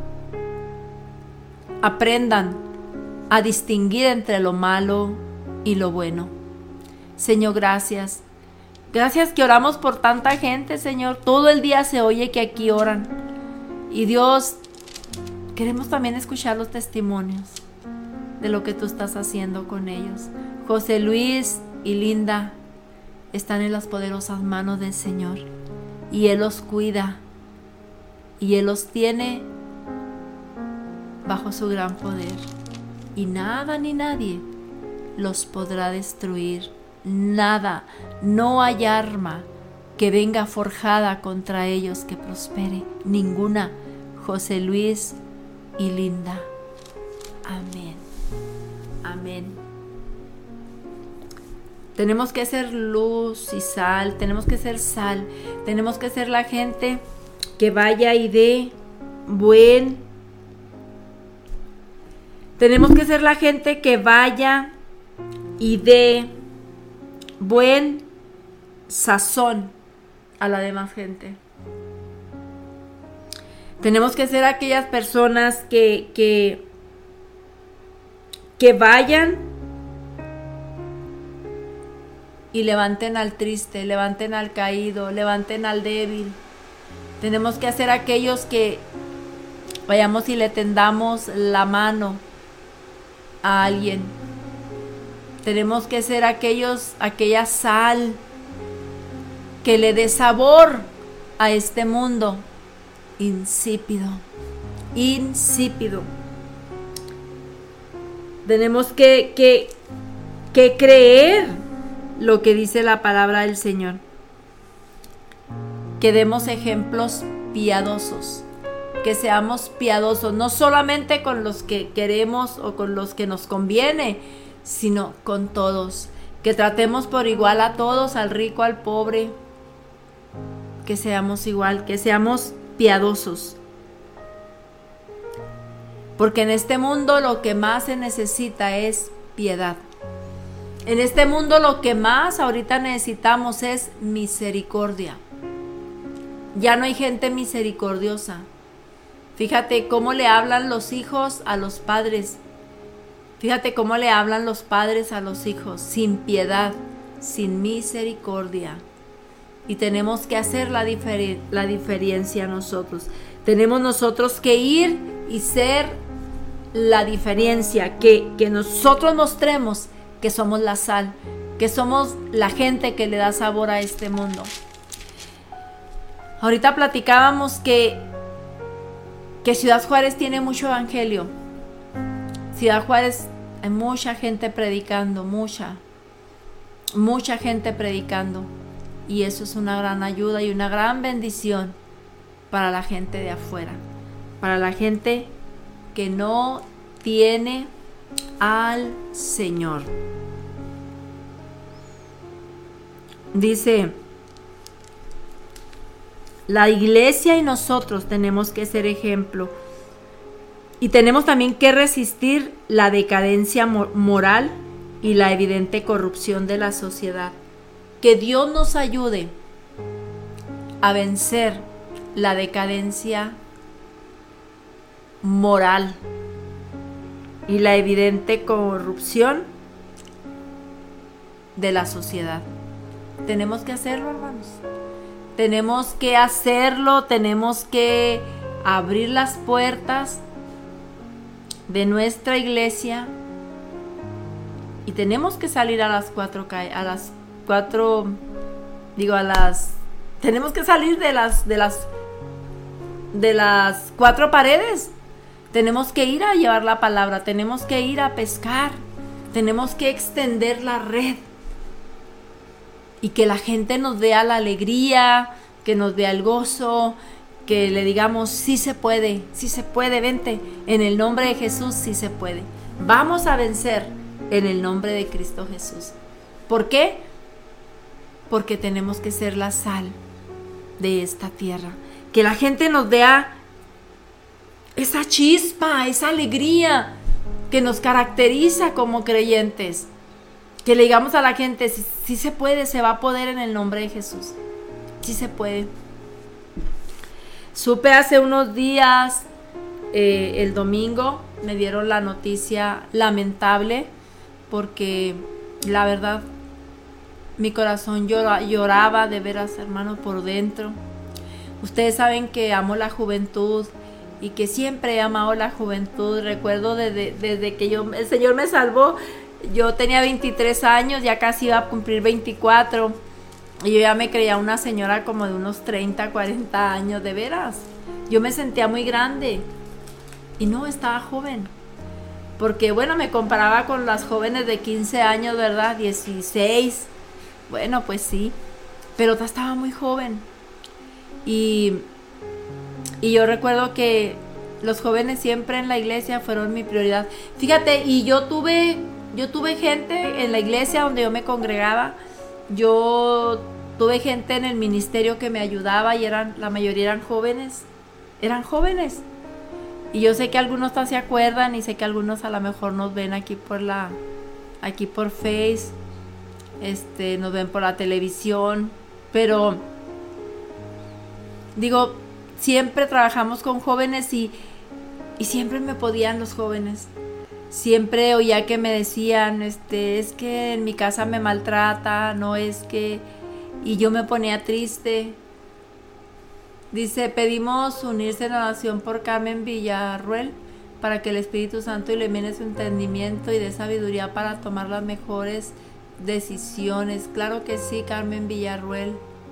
[SPEAKER 5] aprendan a distinguir entre lo malo y lo bueno. Señor, gracias. Gracias que oramos por tanta gente, Señor. Todo el día se oye que aquí oran. Y Dios, queremos también escuchar los testimonios de lo que tú estás haciendo con ellos. José Luis y Linda están en las poderosas manos del Señor. Y Él los cuida. Y Él los tiene bajo su gran poder. Y nada ni nadie los podrá destruir. Nada, no hay arma que venga forjada contra ellos que prospere. Ninguna. José Luis y Linda. Amén. Amén. Tenemos que ser luz y sal. Tenemos que ser sal. Tenemos que ser la gente que vaya y dé Tenemos que ser la gente que vaya y dé buen sazón a la demás gente. Tenemos que ser aquellas personas que vayan y levanten al triste, levanten al caído, levanten al débil. Tenemos que ser aquellos que vayamos y le tendamos la mano a alguien. Tenemos que ser aquella sal que le dé sabor a este mundo insípido. Tenemos que creer lo que dice la palabra del Señor. Que demos ejemplos piadosos, que seamos piadosos, no solamente con los que queremos o con los que nos conviene, sino con todos, que tratemos por igual a todos, al rico, al pobre, que seamos igual, que seamos piadosos. Porque en este mundo lo que más se necesita es piedad. En este mundo lo que más ahorita necesitamos es misericordia. Ya no hay gente misericordiosa. Fíjate cómo le hablan los hijos a los padres. Fíjate cómo le hablan los padres a los hijos, sin piedad, sin misericordia. Y tenemos que hacer la diferencia nosotros. Tenemos nosotros que ir y ser la diferencia, que nosotros mostremos que somos la sal, que somos la gente que le da sabor a este mundo. Ahorita platicábamos que Ciudad Juárez tiene mucho evangelio. Ciudad Juárez hay mucha gente predicando, mucha gente predicando. Y eso es una gran ayuda y una gran bendición para la gente de afuera, para la gente que no tiene al Señor. Dice, la iglesia y nosotros tenemos que ser ejemplo. Y tenemos también que resistir la decadencia moral y la evidente corrupción de la sociedad. Que Dios nos ayude a vencer la decadencia moral y la evidente corrupción de la sociedad. Tenemos que hacerlo, hermanos. Tenemos que hacerlo, tenemos que abrir las puertas de nuestra iglesia y tenemos que salir a las tenemos que salir de las cuatro paredes. Tenemos que ir a llevar la palabra, tenemos que ir a pescar, tenemos que extender la red y que la gente nos vea la alegría, que nos vea el gozo, que le digamos sí se puede, vente, en el nombre de Jesús sí se puede. Vamos a vencer en el nombre de Cristo Jesús. ¿Por qué? Porque tenemos que ser la sal de esta tierra. Que la gente nos vea esa chispa, esa alegría que nos caracteriza como creyentes. Que le digamos a la gente, sí se puede, se va a poder en el nombre de Jesús. Sí se puede. Supe hace unos días, el domingo, me dieron la noticia lamentable, porque la verdad, mi corazón lloraba de veras, hermano, por dentro. Ustedes saben que amo la juventud y que siempre he amado la juventud. Recuerdo desde que el Señor me salvó, yo tenía 23 años, ya casi iba a cumplir 24. Y yo ya me creía una señora como de unos 30, 40 años, de veras. Yo me sentía muy grande y no, estaba joven. Porque bueno, me comparaba con las jóvenes de 15 años, ¿verdad? 16. Bueno, pues sí, pero estaba muy joven. Y yo recuerdo que los jóvenes siempre en la iglesia fueron mi prioridad. Fíjate, y yo tuve gente en la iglesia donde yo me congregaba. Yo tuve gente en el ministerio que me ayudaba y la mayoría eran jóvenes. Y yo sé que algunos se acuerdan y sé que algunos a lo mejor nos ven aquí por Face, nos ven por la televisión, pero digo, siempre trabajamos con jóvenes y siempre me podían los jóvenes. Siempre oía que me decían, es que en mi casa me maltrata, no es que... Y yo me ponía triste. Dice, pedimos unirse en oración por Carmen Villarruel. para que el Espíritu Santo ilumine su entendimiento y dé sabiduría para tomar las mejores decisiones. Claro que sí, Carmen Villarruel,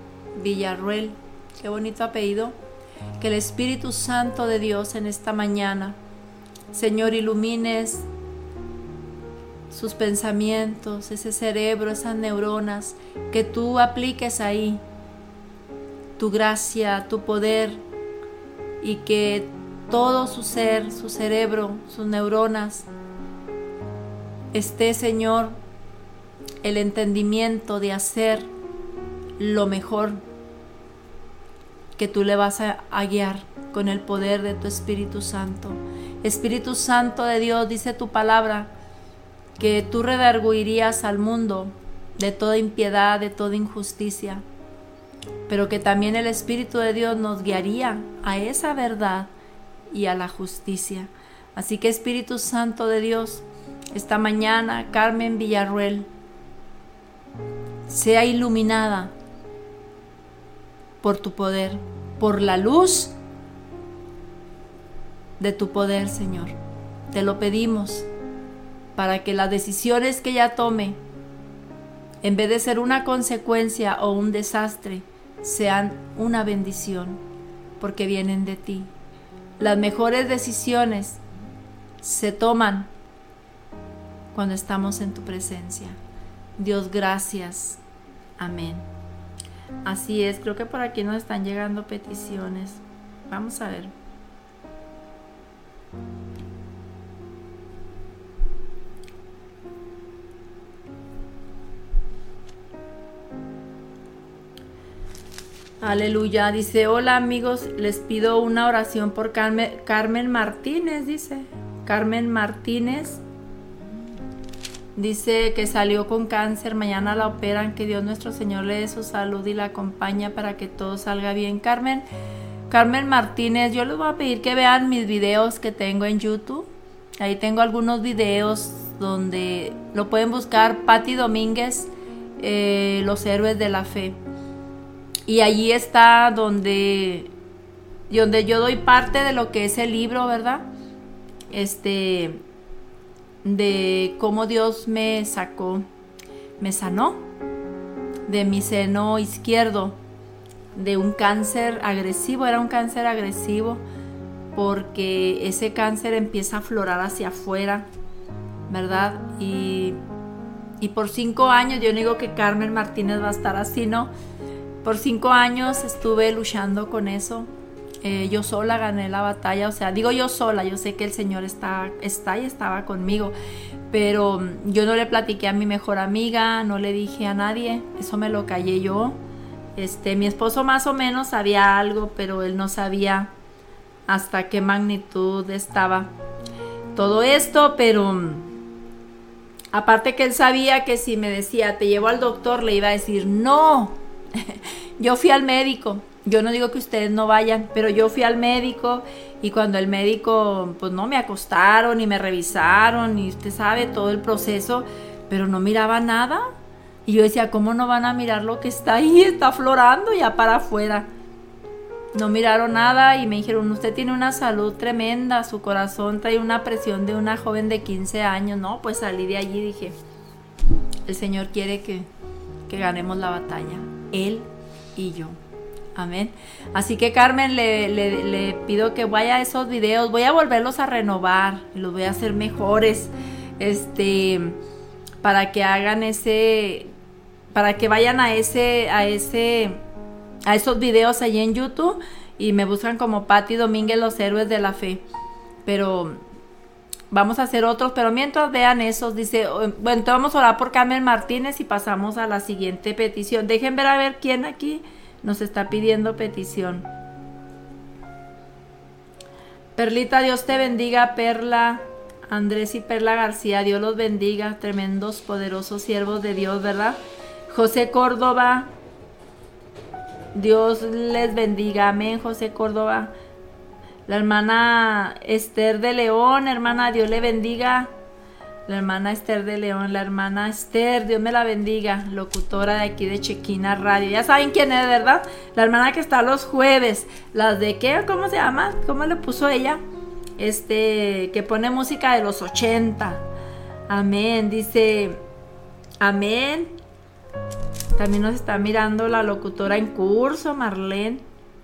[SPEAKER 5] qué bonito apellido. Que el Espíritu Santo de Dios en esta mañana, Señor, ilumines sus pensamientos, ese cerebro, esas neuronas, que tú apliques ahí tu gracia, tu poder, y que todo su ser, su cerebro, sus neuronas, esté, Señor, el entendimiento de hacer lo mejor, que tú le vas a guiar con el poder de tu Espíritu Santo. Espíritu Santo de Dios, dice tu palabra, que tú redarguirías al mundo de toda impiedad, de toda injusticia, pero que también el Espíritu de Dios nos guiaría a esa verdad y a la justicia. Así que Espíritu Santo de Dios, esta mañana Carmen Villarruel sea iluminada por tu poder, por la luz de tu poder, Señor. Te lo pedimos para que las decisiones que ella tome, en vez de ser una consecuencia o un desastre, sean una bendición, porque vienen de ti. Las mejores decisiones se toman cuando estamos en tu presencia. Dios, gracias. Amén. Así es, creo que por aquí nos están llegando peticiones. Vamos a ver. Aleluya, dice: hola amigos, les pido una oración por Carmen Martínez, dice. Carmen Martínez dice que salió con cáncer, mañana la operan, que Dios nuestro Señor le dé su salud y la acompaña para que todo salga bien. Carmen Martínez, yo les voy a pedir que vean mis videos que tengo en YouTube. Ahí tengo algunos videos donde lo pueden buscar, Patti Domínguez, Los Héroes de la Fe. Y allí está donde yo doy parte de lo que es el libro, ¿verdad? De cómo Dios me sanó de mi seno izquierdo, de un cáncer agresivo. Era un cáncer agresivo porque ese cáncer empieza a aflorar hacia afuera, ¿verdad? Y por 5 años, yo no digo que Carmen Martínez va a estar así, ¿no? Por 5 años estuve luchando con eso. Yo sola gané la batalla, o sea, digo yo sola, yo sé que el Señor está y estaba conmigo, pero yo no le platiqué a mi mejor amiga, no le dije a nadie, eso me lo callé yo. Mi esposo más o menos sabía algo, pero él no sabía hasta qué magnitud estaba todo esto, pero aparte que él sabía que si me decía, te llevo al doctor, le iba a decir, no. Yo fui al médico. Yo no digo que ustedes no vayan, pero yo fui al médico y cuando el médico, pues no, me acostaron y me revisaron y usted sabe todo el proceso, pero no miraba nada. Y yo decía, ¿cómo no van a mirar lo que está ahí? Está aflorando ya para afuera. No miraron nada y me dijeron, usted tiene una salud tremenda, su corazón trae una presión de una joven de 15 años. No, pues salí de allí y dije, el Señor quiere que ganemos la batalla, Él y yo. Amén. Así que Carmen, le pido que vaya a esos videos. Voy a volverlos a renovar, los voy a hacer mejores, para que hagan para que vayan a esos videos allí en YouTube y me buscan como Patti Domínguez, Los Héroes de la Fe. Pero vamos a hacer otros, pero mientras vean esos, dice, bueno, entonces vamos a orar por Carmen Martínez y pasamos a la siguiente petición. Dejen ver a ver quién aquí nos está pidiendo petición. Perlita, Dios te bendiga. Perla, Andrés y Perla García, Dios los bendiga. Tremendos, poderosos siervos de Dios, ¿verdad? José Córdoba, Dios les bendiga. Amén, José Córdoba. La hermana Esther de León, hermana, Dios le bendiga. La hermana Esther de León, la hermana Esther, Dios me la bendiga, locutora de aquí de Chequina Radio. Ya saben quién es, ¿verdad? La hermana que está los jueves. Las de ¿qué? ¿Cómo se llama? ¿Cómo le puso ella? que pone música de los 80. Amén. Dice, amén. También nos está mirando la locutora en curso, Marlene.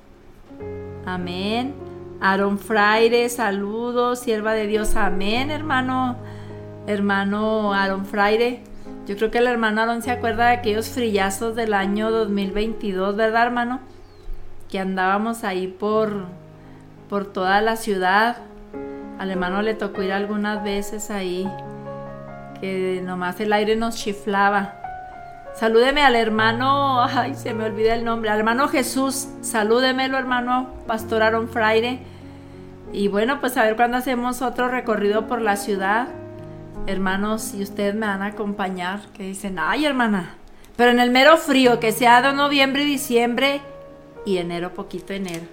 [SPEAKER 5] Amén. Aaron Fraire, saludos, sierva de Dios. Amén, hermano Aaron Fraire. Yo creo que el hermano Aaron se acuerda de aquellos frillazos del año 2022, ¿verdad, hermano? Que andábamos ahí por toda la ciudad. Al hermano le tocó ir algunas veces ahí, que nomás el aire nos chiflaba. Salúdeme al hermano, ay, se me olvida el nombre, al hermano Jesús, salúdemelo, hermano Pastor Aaron Fraire. Y bueno, pues a ver cuándo hacemos otro recorrido por la ciudad. Hermanos, si ustedes me van a acompañar, que dicen, ay, hermana, pero en el mero frío, que sea de noviembre y diciembre y enero, poquito enero.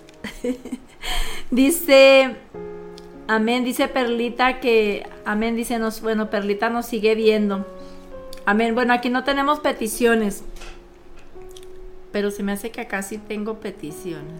[SPEAKER 5] Dice, amén, dice Perlita que, amén, dice, bueno, Perlita nos sigue viendo. Amén. Bueno, aquí no tenemos peticiones, pero se me hace que acá sí tengo peticiones.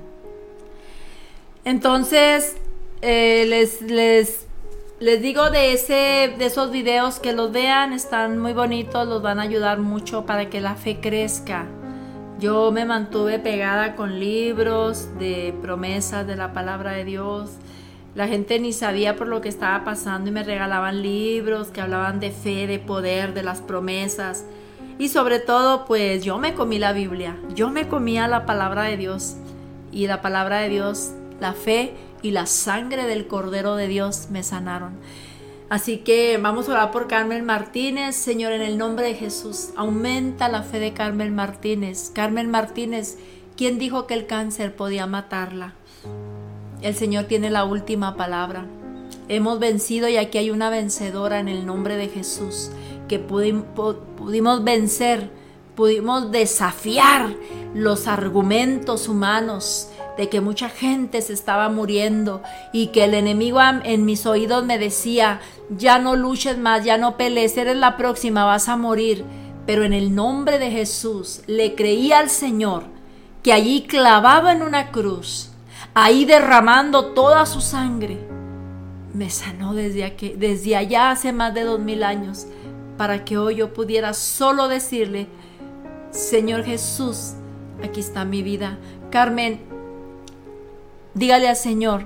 [SPEAKER 5] Entonces, les digo de esos videos, que los vean, están muy bonitos, los van a ayudar mucho para que la fe crezca. Yo me mantuve pegada con libros de promesas de la palabra de Dios. La gente ni sabía por lo que estaba pasando y me regalaban libros que hablaban de fe, de poder, de las promesas. Y sobre todo, pues yo me comí la Biblia, yo me comía la palabra de Dios. Y la palabra de Dios, la fe y la sangre del Cordero de Dios me sanaron. Así que vamos a orar por Carmen Martínez. Señor, en el nombre de Jesús, aumenta la fe de Carmen Martínez. Carmen Martínez, ¿quién dijo que el cáncer podía matarla? El Señor tiene la última palabra. Hemos vencido y aquí hay una vencedora en el nombre de Jesús, que pudimos vencer, pudimos desafiar los argumentos humanos de que mucha gente se estaba muriendo y que el enemigo en mis oídos me decía, ya no luches más, ya no pelees, eres la próxima, vas a morir. Pero en el nombre de Jesús le creí al Señor, que allí clavado en una cruz, ahí derramando toda su sangre, me sanó desde allá hace más de 2000 años, para que hoy yo pudiera solo decirle, Señor Jesús, aquí está mi vida. Carmen, dígale al Señor,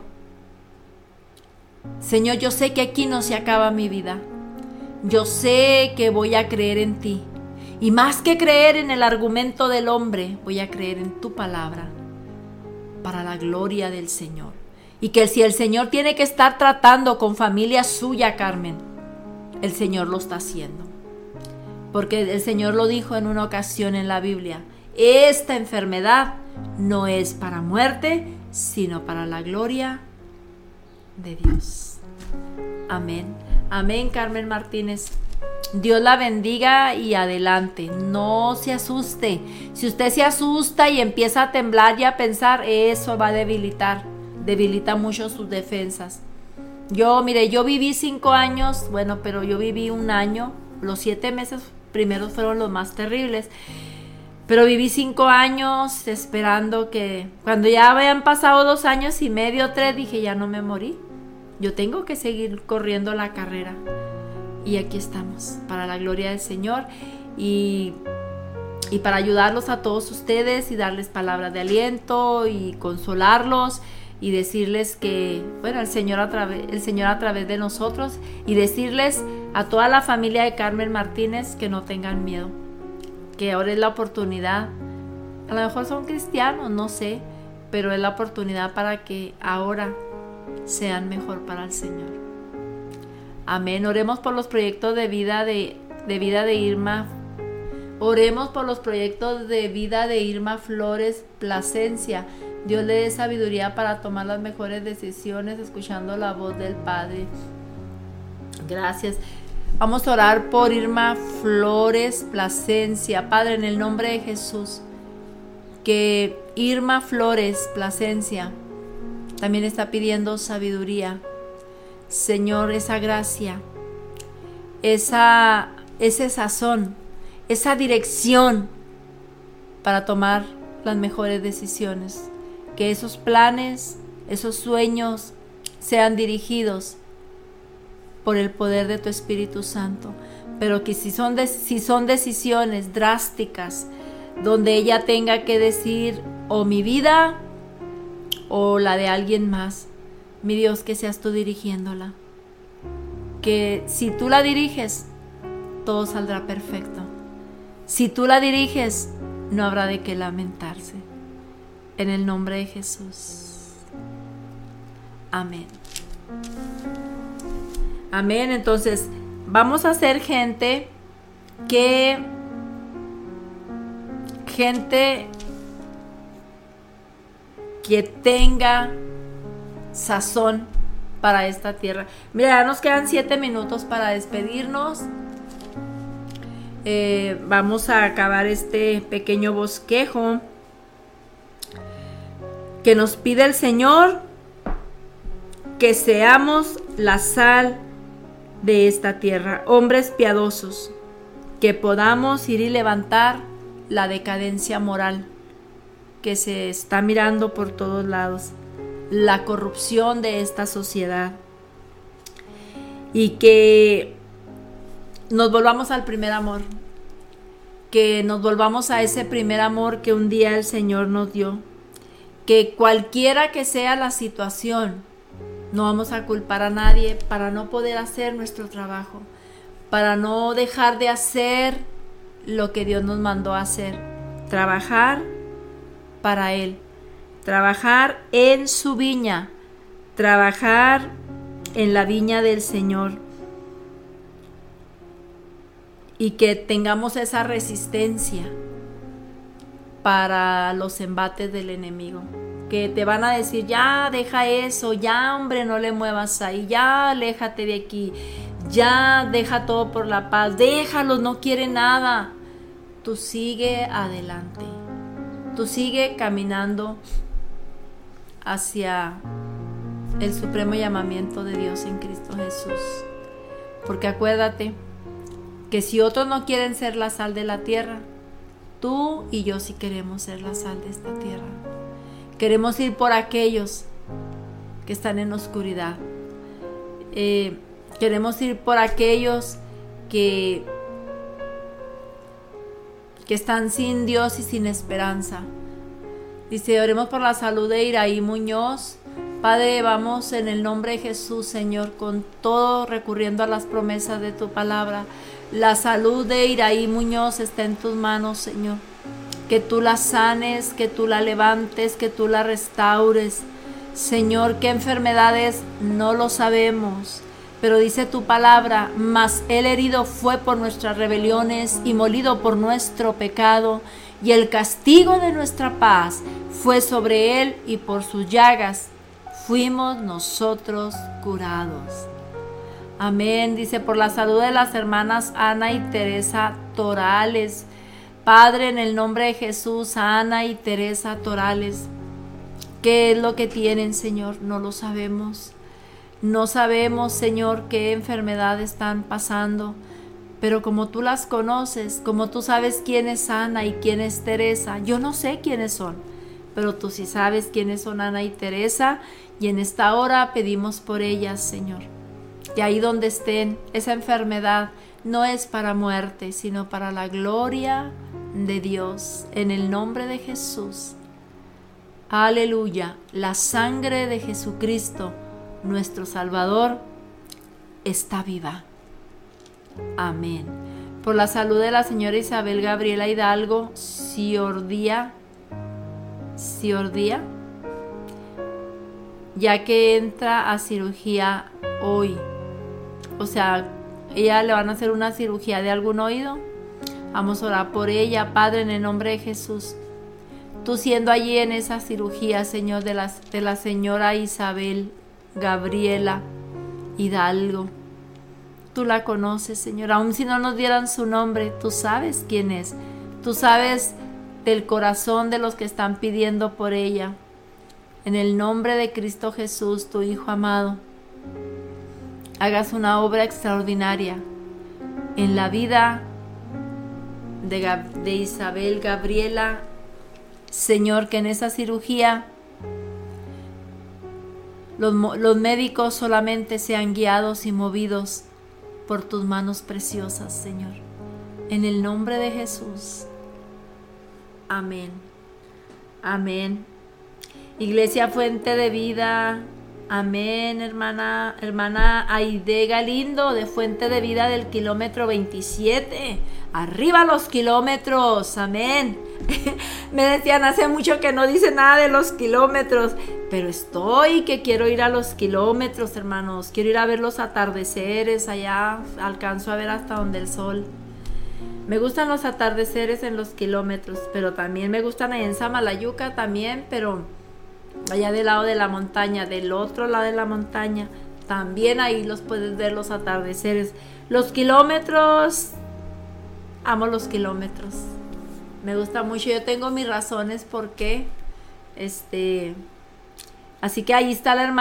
[SPEAKER 5] Señor, yo sé que aquí no se acaba mi vida. Yo sé que voy a creer en ti. Y más que creer en el argumento del hombre, voy a creer en tu palabra, para la gloria del Señor. Y que si el Señor tiene que estar tratando con familia suya, Carmen, el Señor lo está haciendo. Porque el Señor lo dijo en una ocasión en la Biblia, esta enfermedad no es para muerte, sino para la gloria de Dios. Amén. Amén, Carmen Martínez. Dios la bendiga y adelante, no se asuste. Si usted se asusta y empieza a temblar y a pensar, eso va a debilita mucho sus defensas. Yo viví 5 años, bueno, pero yo viví 1 año, los 7 meses primeros fueron los más terribles, pero viví 5 años esperando que, cuando ya habían pasado 2 años y medio, 3, dije, ya no me morí, yo tengo que seguir corriendo la carrera. Y aquí estamos, para la gloria del Señor y para ayudarlos a todos ustedes y darles palabras de aliento y consolarlos y decirles que, bueno, el Señor a través de nosotros, y decirles a toda la familia de Carmen Martínez que no tengan miedo, que ahora es la oportunidad. A lo mejor son cristianos, no sé, pero es la oportunidad para que ahora sean mejor para el Señor. Amén. Oremos por los proyectos de vida de Irma. Oremos por los proyectos de vida de Irma Flores Plasencia. Dios le dé sabiduría para tomar las mejores decisiones, escuchando la voz del Padre. Gracias. Vamos a orar por Irma Flores Plasencia. Padre, en el nombre de Jesús, que Irma Flores Plasencia también está pidiendo sabiduría. Señor, esa gracia, ese sazón, esa dirección para tomar las mejores decisiones. Que esos planes, esos sueños sean dirigidos por el poder de tu Espíritu Santo, pero que si son decisiones drásticas, donde ella tenga que decir o mi vida o la de alguien más, mi Dios, que seas tú dirigiéndola, que si tú la diriges, todo saldrá perfecto. Si tú la diriges, no habrá de qué lamentarse. En el nombre de Jesús. Amén. Amén. Entonces, vamos a ser gente que tenga sazón para esta tierra. Mira, ya nos quedan 7 minutos para despedirnos. Vamos a acabar este pequeño bosquejo que nos pide el Señor, que seamos la sal de esta tierra, hombres piadosos, que podamos ir y levantar la decadencia moral que se está mirando por todos lados, la corrupción de esta sociedad, y que nos volvamos al primer amor, que nos volvamos a ese primer amor que un día el Señor nos dio, que cualquiera que sea la situación, no vamos a culpar a nadie para no poder hacer nuestro trabajo, para no dejar de hacer lo que Dios nos mandó a hacer, trabajar para Él, trabajar en su viña, trabajar en la viña del Señor, y que tengamos esa resistencia para los embates del enemigo, que te van a decir, ya deja eso, ya hombre, no le muevas ahí, ya aléjate de aquí, ya deja todo por la paz, déjalos, no quiere nada. Tú sigue adelante, tú sigue caminando hacia el supremo llamamiento de Dios en Cristo Jesús, porque acuérdate que si otros no quieren ser la sal de la tierra, tú y yo sí queremos ser la sal de esta tierra. Queremos ir por aquellos que están en oscuridad. Queremos ir por aquellos que están sin Dios y sin esperanza. Dice, oremos por la salud de Iraí Muñoz. Padre, vamos en el nombre de Jesús, Señor, con todo recurriendo a las promesas de tu palabra. La salud de Iraí Muñoz está en tus manos, Señor. Que tú la sanes, que tú la levantes, que tú la restaures. Señor, qué enfermedades no lo sabemos, pero dice tu palabra, mas él herido fue por nuestras rebeliones y molido por nuestro pecado, y el castigo de nuestra paz fue sobre él, y por sus llagas fuimos nosotros curados. Amén. Dice, por la salud de las hermanas Ana y Teresa Torales. Padre, en el nombre de Jesús, Ana y Teresa Torales, ¿qué es lo que tienen, Señor? No lo sabemos. No sabemos, Señor, qué enfermedad están pasando, pero como tú las conoces, como tú sabes quién es Ana y quién es Teresa, yo no sé quiénes son, pero tú sí sabes quiénes son Ana y Teresa, y en esta hora pedimos por ellas, Señor. Y ahí donde estén, esa enfermedad no es para muerte, sino para la gloria de Dios, en el nombre de Jesús. Aleluya, la sangre de Jesucristo, nuestro Salvador, está viva. Amén. Por la salud de la señora Isabel Gabriela Hidalgo Ciordía, ya que entra a cirugía hoy. O sea, ella le van a hacer una cirugía de algún oído. Vamos a orar por ella, Padre, en el nombre de Jesús. Tú siendo allí en esa cirugía, Señor, de la señora Isabel Gabriela Hidalgo. Tú la conoces, Señor. Aun si no nos dieran su nombre, tú sabes quién es. Tú sabes del corazón de los que están pidiendo por ella. En el nombre de Cristo Jesús, tu Hijo amado, hagas una obra extraordinaria en la vida de Isabel Gabriela. Señor, que en esa cirugía los médicos solamente sean guiados y movidos por tus manos preciosas, Señor. En el nombre de Jesús. Amén. Amén. Iglesia Fuente de Vida. Amén, hermana Aide Galindo, de Fuente de Vida del kilómetro 27. Arriba los kilómetros, amén. Me decían hace mucho que no dice nada de los kilómetros, pero que quiero ir a los kilómetros, hermanos. Quiero ir a ver los atardeceres allá, alcanzo a ver hasta donde el sol. Me gustan los atardeceres en los kilómetros, pero también me gustan ahí en Samalayuca también, pero allá del lado de la montaña, del otro lado de la montaña, también ahí los puedes ver los atardeceres. Los kilómetros, amo los kilómetros, me gusta mucho. Yo tengo mis razones por qué, así que ahí está la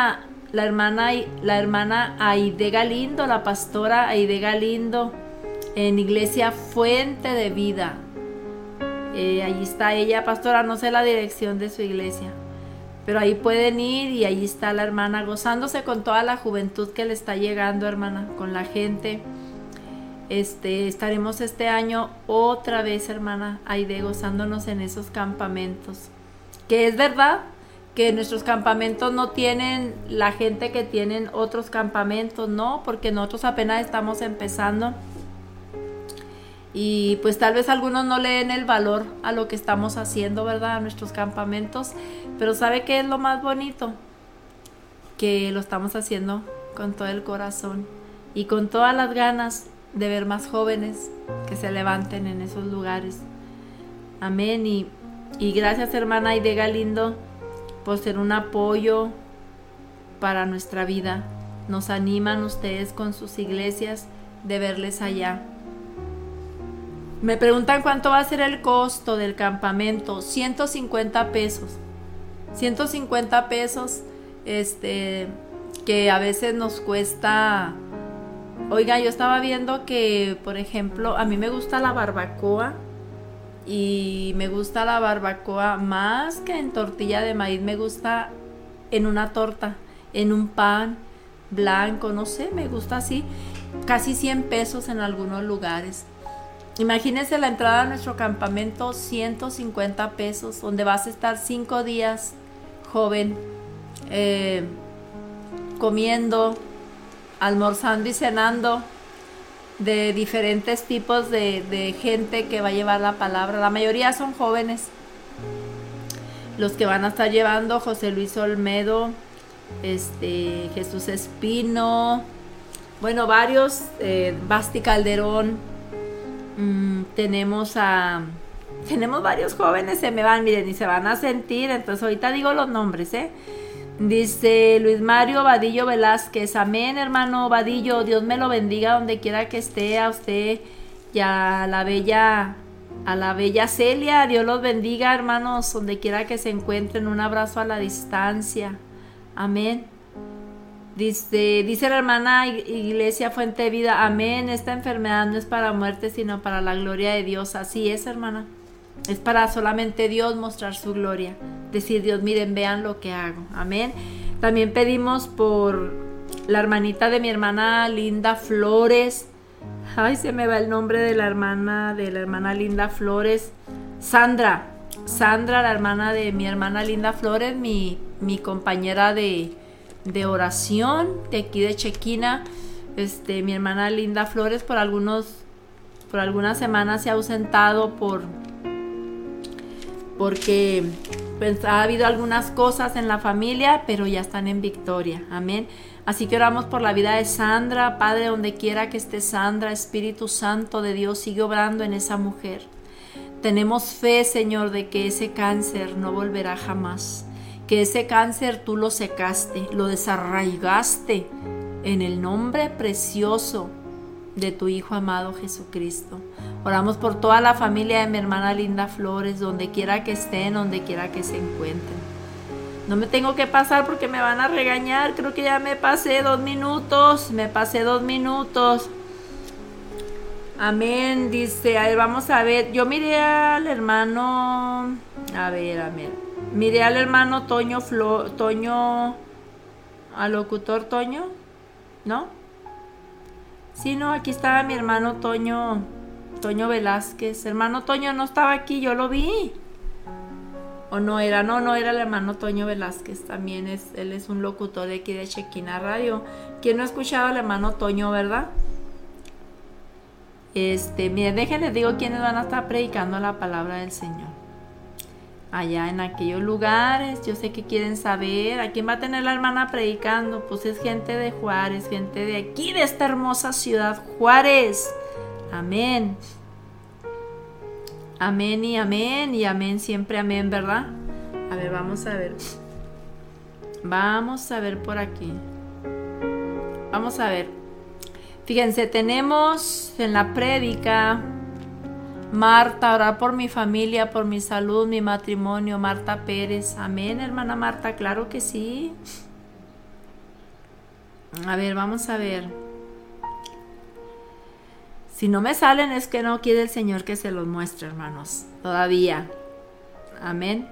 [SPEAKER 5] hermana Aide Galindo, la pastora Aide Galindo, en Iglesia Fuente de Vida. Allí está ella, pastora, no sé la dirección de su iglesia, pero ahí pueden ir y ahí está la hermana gozándose con toda la juventud que le está llegando, hermana, con la gente. Estaremos este año otra vez, hermana Aide, gozándonos en esos campamentos. Que es verdad que nuestros campamentos no tienen la gente que tienen otros campamentos, no, porque nosotros apenas estamos empezando. Y pues tal vez algunos no le den el valor a lo que estamos haciendo, ¿verdad? A nuestros campamentos. Pero ¿sabe qué es lo más bonito? Que lo estamos haciendo con todo el corazón y con todas las ganas de ver más jóvenes que se levanten en esos lugares. Amén. Y gracias, hermana Aide Galindo, por ser un apoyo para nuestra vida. Nos animan ustedes con sus iglesias de verles allá. Me preguntan cuánto va a ser el costo del campamento. 150 pesos. 150 pesos, que a veces nos cuesta. Oiga, yo estaba viendo que, por ejemplo, a mí me gusta la barbacoa. Y me gusta la barbacoa más que en tortilla de maíz. Me gusta en una torta, en un pan blanco, no sé, me gusta así. Casi 100 pesos en algunos lugares. Imagínense la entrada a nuestro campamento, 150 pesos, donde vas a estar 5 días, joven, comiendo, almorzando y cenando de diferentes tipos de gente que va a llevar la palabra. La mayoría son jóvenes. Los que van a estar llevando: José Luis Olmedo, Jesús Espino, bueno, varios, Basti Calderón. Tenemos varios jóvenes, se me van, miren, y se van a sentir. Entonces ahorita digo los nombres, Dice Luis Mario Vadillo Velázquez. Amén, hermano Vadillo, Dios me lo bendiga donde quiera que esté, a usted y a la bella Celia. Dios los bendiga, hermanos, donde quiera que se encuentren. Un abrazo a la distancia. Amén. Dice la hermana Iglesia Fuente de Vida. Amén. Esta enfermedad no es para muerte, sino para la gloria de Dios. Así es, hermana. Es para solamente Dios mostrar su gloria. Decir: Dios, miren, vean lo que hago. Amén. También pedimos por la hermanita de mi hermana Linda Flores. Ay, se me va el nombre de la hermana Linda Flores. Sandra, la hermana de mi hermana Linda Flores, mi compañera de oración de aquí de Chequina. Mi hermana Linda Flores por algunas semanas se ha ausentado porque pues ha habido algunas cosas en la familia, pero ya están en victoria. Amén. Así que oramos por la vida de Sandra. Padre, donde quiera que esté Sandra, Espíritu Santo de Dios, sigue obrando en esa mujer. Tenemos fe, Señor, de que ese cáncer no volverá jamás. Que ese cáncer tú lo secaste, lo desarraigaste en el nombre precioso de tu Hijo amado Jesucristo. Oramos por toda la familia de mi hermana Linda Flores, donde quiera que estén, donde quiera que se encuentren. No me tengo que pasar porque me van a regañar. Creo que ya me pasé 2 minutos. Amén. Dice, a ver, vamos a ver. Yo miré al hermano. A ver. Miré al hermano Toño al locutor Toño, ¿no? Sí, no, aquí estaba mi hermano Toño Velázquez. Hermano Toño no estaba aquí, yo lo vi. ¿O no era? No era el hermano Toño Velázquez. También él es un locutor de aquí de Chequina Radio. ¿Quién no ha escuchado al hermano Toño, verdad? Miren, déjenles digo quiénes van a estar predicando la palabra del Señor. Allá en aquellos lugares, yo sé que quieren saber. ¿A quién va a tener la hermana predicando? Pues es gente de Juárez, gente de aquí, de esta hermosa ciudad, Juárez. Amén. Amén y amén, siempre amén, ¿verdad? A ver, vamos a ver. Vamos a ver por aquí. Vamos a ver. Fíjense, tenemos en la prédica: Marta, orar por mi familia, por mi salud, mi matrimonio. Marta Pérez. Amén, hermana Marta, claro que sí. A ver, vamos a ver. Si no me salen es que no quiere el Señor que se los muestre, hermanos. Todavía. Amén.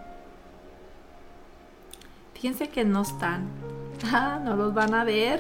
[SPEAKER 5] Fíjense que no están. No los van a ver.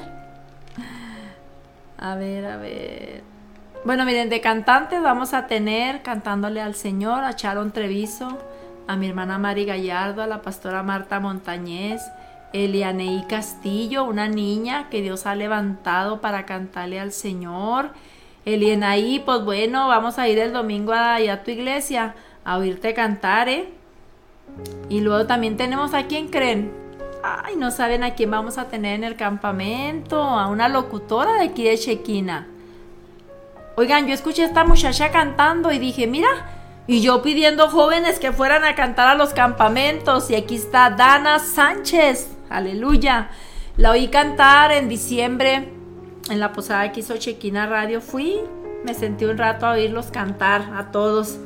[SPEAKER 5] A ver. Bueno, miren, de cantantes vamos a tener, cantándole al Señor, a Sharon Treviso, a mi hermana Mari Gallardo, a la pastora Marta Montañez, Elianeí Castillo, una niña que Dios ha levantado para cantarle al Señor. Elianeí, pues bueno, vamos a ir el domingo allá a tu iglesia a oírte cantar, Y luego también tenemos a quién creen. Ay, no saben a quién vamos a tener en el campamento, a una locutora de aquí de Chequina. Oigan, yo escuché a esta muchacha cantando y dije, mira, y yo pidiendo jóvenes que fueran a cantar a los campamentos, y aquí está Dana Sánchez, aleluya. La oí cantar en diciembre en la posada que hizo Chequina Radio. Me sentí un rato a oírlos cantar a todos.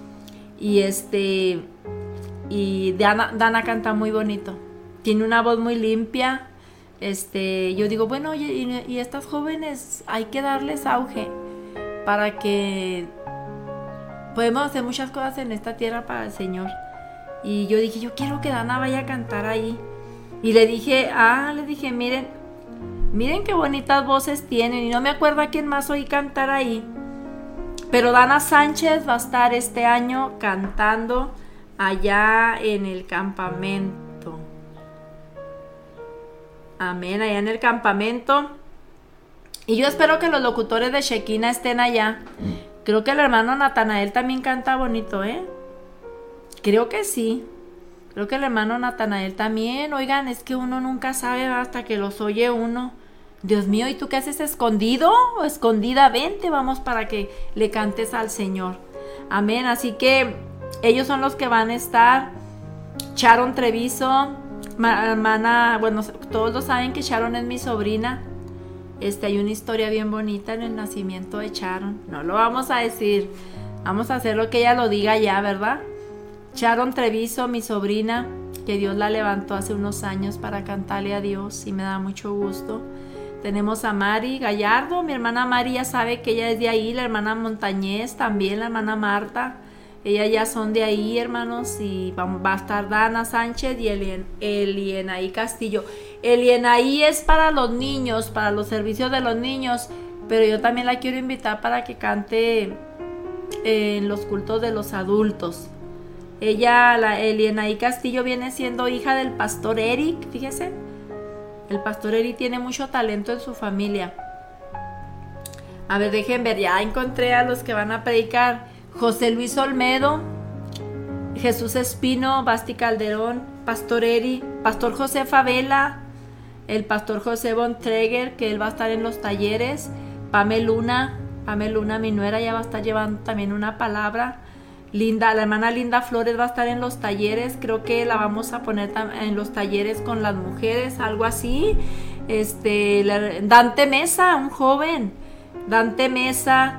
[SPEAKER 5] Y Dana canta muy bonito. Tiene una voz muy limpia. Yo digo, bueno, oye, y estas jóvenes hay que darles auge para que podemos hacer muchas cosas en esta tierra para el Señor. Y yo dije, yo quiero que Dana vaya a cantar ahí. Y le dije, miren qué bonitas voces tienen. Y no me acuerdo a quién más oí cantar ahí. Pero Dana Sánchez va a estar este año cantando allá en el campamento. Amén, allá en el campamento. Y yo espero que los locutores de Chequina estén allá. Creo que el hermano Natanael también canta bonito, Creo que sí. Creo que el hermano Natanael también. Oigan, es que uno nunca sabe hasta que los oye uno. Dios mío, ¿y tú qué haces, escondido o escondida? Vente, vamos para que le cantes al Señor. Amén, así que ellos son los que van a estar. Sharon Treviso, hermana, bueno, todos lo saben que Sharon es mi sobrina. Hay una historia bien bonita en el nacimiento de Sharon. No lo vamos a decir, vamos a hacer lo que ella lo diga ya, ¿verdad? Sharon Treviso, mi sobrina, que Dios la levantó hace unos años para cantarle a Dios, y me da mucho gusto. Tenemos a Mari Gallardo, mi hermana Mari ya sabe que ella es de ahí, la hermana Montañez también, la hermana Marta. Ellas ya son de ahí, hermanos, y va a estar Dana Sánchez y Elianeí Castillo. Elianeí es para los niños, para los servicios de los niños, pero yo también la quiero invitar para que cante en los cultos de los adultos. Elianeí Castillo viene siendo hija del pastor Eric, fíjese. El pastor Eric tiene mucho talento en su familia. A ver, dejen ver, ya encontré a los que van a predicar. José Luis Olmedo, Jesús Espino, Basti Calderón, Pastor Eri, Pastor José Favela, el Pastor José Bontreger, que él va a estar en los talleres. Pamela Luna, mi nuera, ya va a estar llevando también una palabra. La hermana Linda Flores va a estar en los talleres, creo que la vamos a poner en los talleres con las mujeres, algo así. Dante Mesa, un joven, Dante Mesa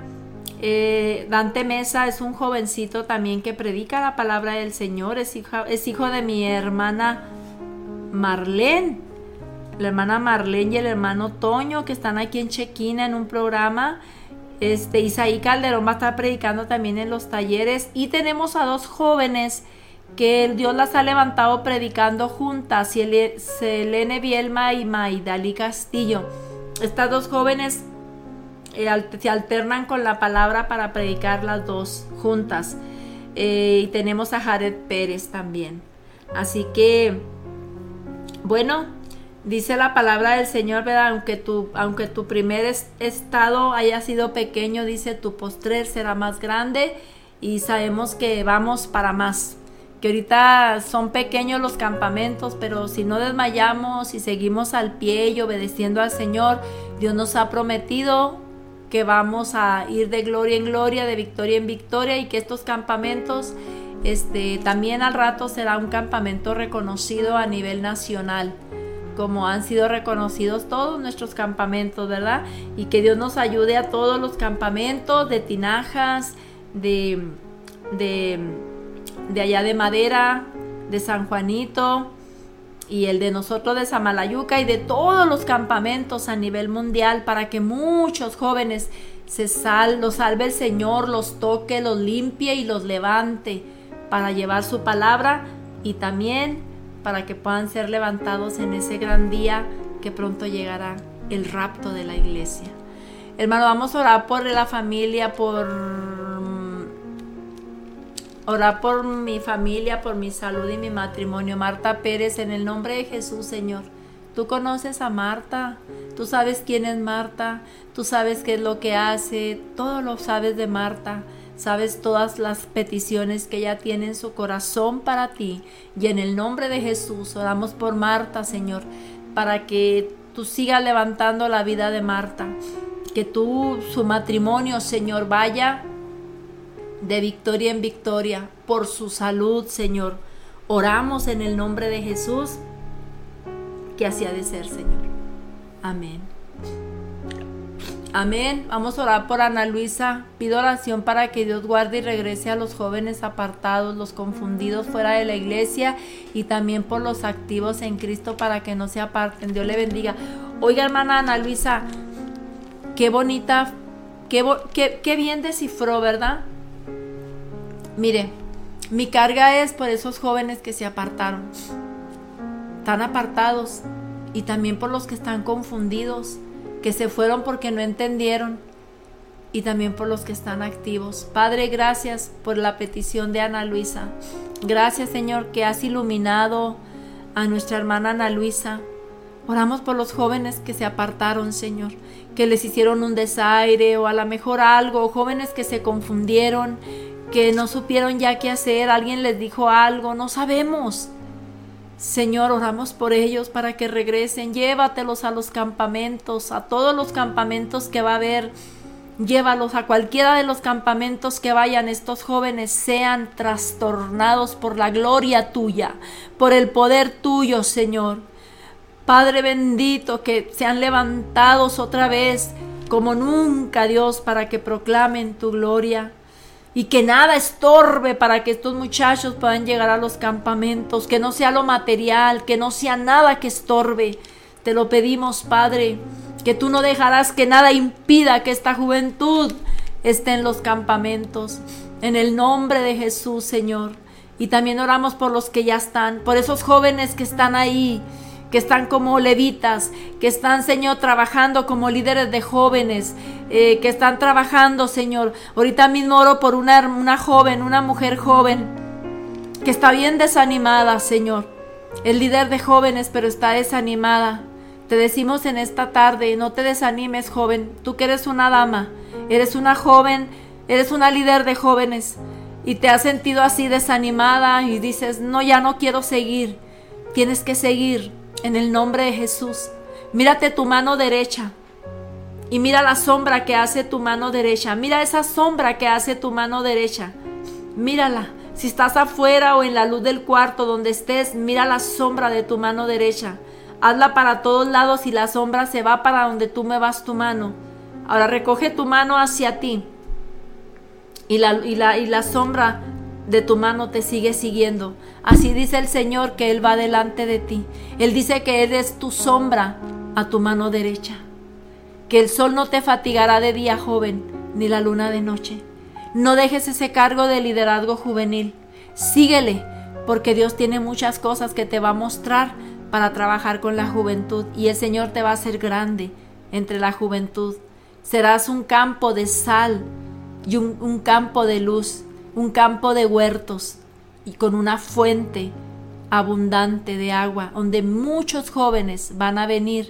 [SPEAKER 5] es un jovencito también que predica la palabra del Señor, es hijo de mi hermana Marlene, la hermana Marlene y el hermano Toño, que están aquí en Chequina en un programa. Isaí Calderón va a estar predicando también en los talleres. Y tenemos a dos jóvenes que Dios las ha levantado predicando juntas, Selene Bielma y Maidalí Castillo. Estas dos jóvenes se alternan con la palabra para predicar las dos juntas. Y tenemos a Jared Pérez también. Así que, bueno, dice la palabra del Señor, ¿verdad? Aunque tu primer estado haya sido pequeño, dice, tu postrer será más grande, y sabemos que vamos para más. Que ahorita son pequeños los campamentos, pero si no desmayamos y seguimos al pie y obedeciendo al Señor, Dios nos ha prometido que vamos a ir de gloria en gloria, de victoria en victoria, y que estos campamentos también al rato será un campamento reconocido a nivel nacional, como han sido reconocidos todos nuestros campamentos, ¿verdad? Y que Dios nos ayude a todos los campamentos de Tinajas, de allá de Madera, de San Juanito, y el de nosotros de Samalayuca, y de todos los campamentos a nivel mundial, para que muchos jóvenes los salve el Señor, los toque, los limpie y los levante para llevar su palabra, y también para que puedan ser levantados en ese gran día que pronto llegará, el rapto de la iglesia. Hermano, vamos a orar por la familia, orar por mi familia, por mi salud y mi matrimonio. Marta Pérez, en el nombre de Jesús, Señor. Tú conoces a Marta, tú sabes quién es Marta, tú sabes qué es lo que hace, todo lo sabes de Marta, sabes todas las peticiones que ella tiene en su corazón para ti. Y en el nombre de Jesús oramos por Marta, Señor, para que tú sigas levantando la vida de Marta, que su matrimonio, Señor, vaya de victoria en victoria, por su salud, Señor. Oramos en el nombre de Jesús, que así ha de ser, Señor. Amén. Amén. Vamos a orar por Ana Luisa. Pido oración para que Dios guarde y regrese a los jóvenes apartados, los confundidos fuera de la iglesia, y también por los activos en Cristo, para que no se aparten. Dios le bendiga. Oiga, hermana Ana Luisa, qué bonita, qué bien descifró, ¿verdad? Mire, mi carga es por esos jóvenes que se apartaron, están apartados, y también por los que están confundidos, que se fueron porque no entendieron, y también por los que están activos. Padre, gracias por la petición de Ana Luisa. Gracias, Señor, que has iluminado a nuestra hermana Ana Luisa. Oramos por los jóvenes que se apartaron, Señor, que les hicieron un desaire o a lo mejor algo, jóvenes que se confundieron, que no supieron ya qué hacer, alguien les dijo algo, no sabemos. Señor, oramos por ellos para que regresen. Llévatelos a los campamentos, a todos los campamentos que va a haber. Llévalos a cualquiera de los campamentos que vayan. Estos jóvenes sean trastornados por la gloria tuya, por el poder tuyo, Señor. Padre bendito, que sean levantados otra vez como nunca, Dios, para que proclamen tu gloria. Y que nada estorbe para que estos muchachos puedan llegar a los campamentos, que no sea lo material, que no sea nada que estorbe. Te lo pedimos, Padre, que tú no dejarás que nada impida que esta juventud esté en los campamentos. En el nombre de Jesús, Señor. Y también oramos por los que ya están, por esos jóvenes que están ahí, que están como levitas, que están, Señor, trabajando como líderes de jóvenes, que están trabajando, Señor. Ahorita mismo oro por una joven, una mujer joven, que está bien desanimada, Señor. Es líder de jóvenes, pero está desanimada. Te decimos en esta tarde, no te desanimes, joven. Tú que eres una dama, eres una joven, eres una líder de jóvenes, y te has sentido así desanimada y dices, no, ya no quiero seguir. Tienes que seguir. En el nombre de Jesús, mírate tu mano derecha y mira la sombra que hace tu mano derecha. Mira esa sombra que hace tu mano derecha. Mírala. Si estás afuera o en la luz del cuarto donde estés, mira la sombra de tu mano derecha. Hazla para todos lados y la sombra se va para donde tú muevas tu mano. Ahora recoge tu mano hacia ti y la sombra de tu mano te sigue siguiendo. Así dice el Señor, que Él va delante de ti. Él dice que Él es tu sombra a tu mano derecha. Que el sol no te fatigará de día, joven, ni la luna de noche. No dejes ese cargo de liderazgo juvenil. Síguele, porque Dios tiene muchas cosas que te va a mostrar para trabajar con la juventud, y el Señor te va a hacer grande entre la juventud. Serás un campo de sal y un campo de luz, un campo de huertos y con una fuente abundante de agua, donde muchos jóvenes van a venir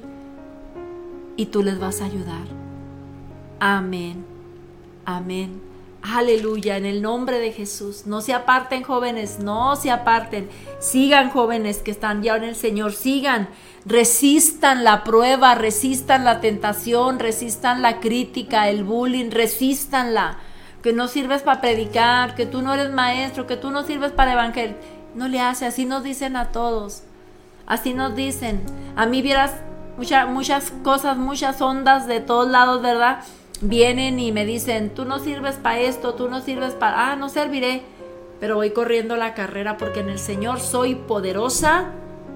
[SPEAKER 5] y tú les vas a ayudar. Amén, amén, aleluya, en el nombre de Jesús. No se aparten, jóvenes, no se aparten. Sigan, jóvenes que están ya en el Señor, sigan, resistan la prueba, resistan la tentación, resistan la crítica, el bullying, resístanla. Que no sirves para predicar, que tú no eres maestro, que tú no sirves para evangelizar. No le hace, así nos dicen a todos, así nos dicen. A mí vieras muchas cosas, muchas ondas de todos lados, ¿verdad? Vienen y me dicen, tú no sirves para esto, tú no sirves para... no serviré, pero voy corriendo la carrera porque en el Señor soy poderosa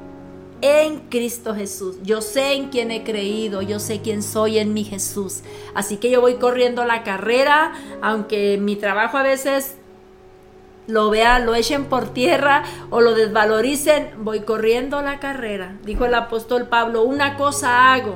[SPEAKER 5] en Cristo Jesús. Yo sé en quién he creído, yo sé quién soy en mi Jesús. Así que yo voy corriendo la carrera, aunque mi trabajo a veces lo vean, lo echen por tierra o lo desvaloricen, voy corriendo la carrera. Dijo el apóstol Pablo, una cosa hago.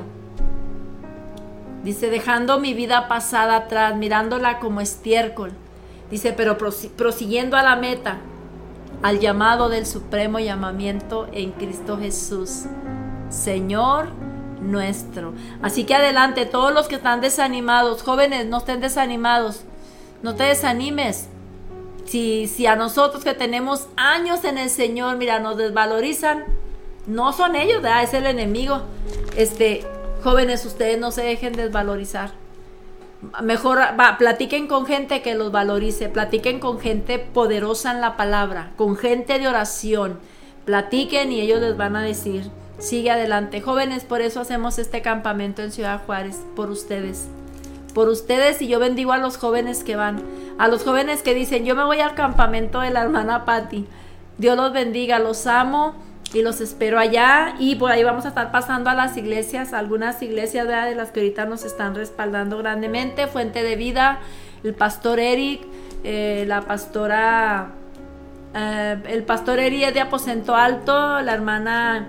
[SPEAKER 5] Dice, dejando mi vida pasada atrás, mirándola como estiércol. Dice, pero prosiguiendo a la meta, al llamado del supremo llamamiento en Cristo Jesús, Señor nuestro. Así que adelante, todos los que están desanimados, jóvenes, no estén desanimados, no te desanimes. Si a nosotros que tenemos años en el Señor, mira, nos desvalorizan, no son ellos, ¿verdad? Es el enemigo. Jóvenes, ustedes no se dejen desvalorizar. Mejor platiquen con gente que los valorice, platiquen con gente poderosa en la palabra, con gente de oración, platiquen y ellos les van a decir, sigue adelante. Jóvenes, por eso hacemos este campamento en Ciudad Juárez, por ustedes, y yo bendigo a los jóvenes que van, a los jóvenes que dicen, yo me voy al campamento de la hermana Patti. Dios los bendiga, los amo y los espero allá, y por ahí vamos a estar pasando a las iglesias, algunas iglesias, ¿verdad?, de las que ahorita nos están respaldando grandemente. Fuente de Vida, el pastor Eric, la pastora, el pastor Eric es de Aposento Alto, la hermana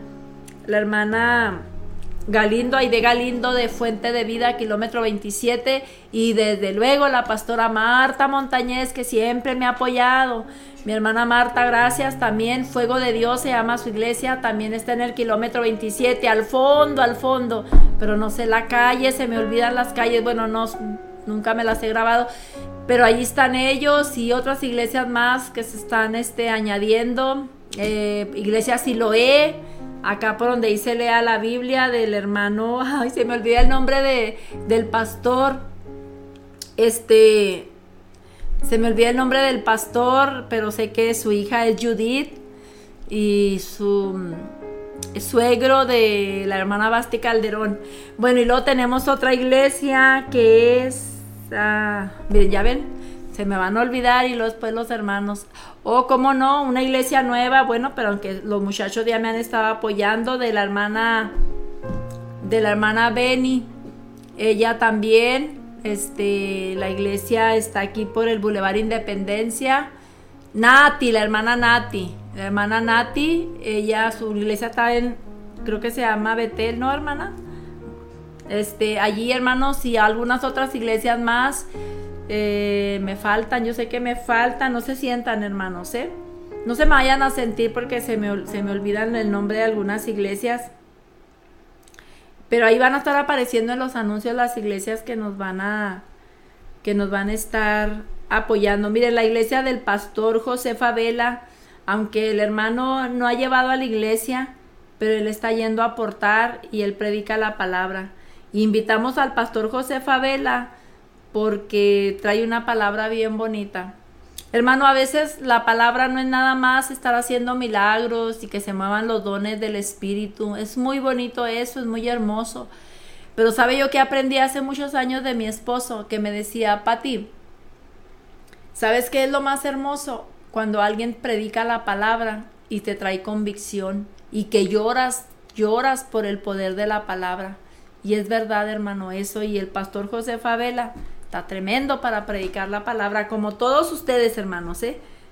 [SPEAKER 5] Galindo, Aide Galindo de Fuente de Vida, kilómetro 27, y desde luego la pastora Marta Montañez, que siempre me ha apoyado. Mi hermana Marta, gracias. También Fuego de Dios se llama su iglesia, también está en el kilómetro 27, al fondo, pero no sé la calle, se me olvidan las calles, bueno, no, nunca me las he grabado, pero ahí están ellos y otras iglesias más que se están añadiendo. Iglesia Siloé, acá por donde dice lea la Biblia, del hermano, ay, se me olvida el nombre del pastor, se me olvida el nombre del pastor, pero sé que su hija es Judith y su suegro de la hermana Basti Calderón. Bueno, y luego tenemos otra iglesia que es, miren, ya ven, se me van a olvidar, y luego después los hermanos. Cómo no, una iglesia nueva, bueno, pero aunque los muchachos ya me han estado apoyando, de la hermana Beni, ella también, la iglesia está aquí por el Boulevard Independencia. Nati, la hermana Nati, ella, su iglesia está en, creo que se llama Betel, ¿no, hermana? Allí, hermanos, y algunas otras iglesias más. Me faltan, yo sé que me faltan, no se sientan, hermanos, no se me vayan a sentir porque se me olvidan el nombre de algunas iglesias, pero ahí van a estar apareciendo en los anuncios las iglesias que nos van a estar apoyando. Miren, la iglesia del pastor José Favela, aunque el hermano no ha llevado a la iglesia, pero él está yendo a aportar y él predica la palabra. Y invitamos al pastor José Favela porque trae una palabra bien bonita. Hermano, a veces la palabra no es nada más estar haciendo milagros y que se muevan los dones del Espíritu. Es muy bonito eso, es muy hermoso. Pero sabe yo que aprendí hace muchos años de mi esposo, que me decía, Pati, ¿sabes qué es lo más hermoso? Cuando alguien predica la palabra y te trae convicción y que lloras por el poder de la palabra. Y es verdad, hermano, eso. Y el pastor José Favela está tremendo para predicar la palabra, como todos ustedes, hermanos,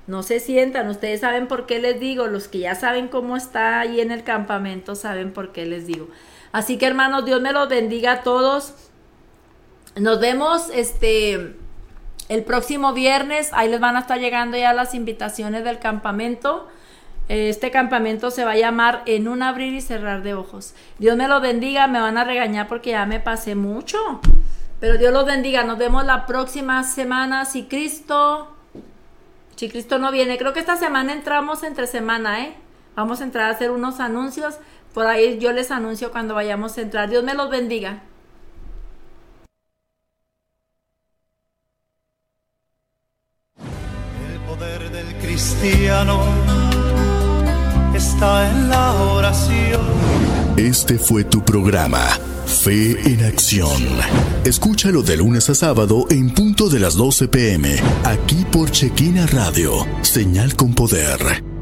[SPEAKER 5] No se sientan, ustedes saben por qué les digo, los que ya saben cómo está ahí en el campamento saben por qué les digo. Así que hermanos, Dios me los bendiga a todos. Nos vemos el próximo viernes, ahí les van a estar llegando ya las invitaciones del campamento. Este campamento se va a llamar En un abrir y cerrar de ojos. Dios me los bendiga, me van a regañar porque ya me pasé mucho. Pero Dios los bendiga, nos vemos la próxima semana si Cristo no viene. Creo que esta semana entramos entre semana, Vamos a entrar a hacer unos anuncios. Por ahí yo les anuncio cuando vayamos a entrar. Dios me los bendiga.
[SPEAKER 3] El poder del cristiano está en la oración.
[SPEAKER 4] Este fue tu programa, Fe en Acción. Escúchalo de lunes a sábado en punto de las 12 p.m. aquí por Shekinah Radio, señal con poder.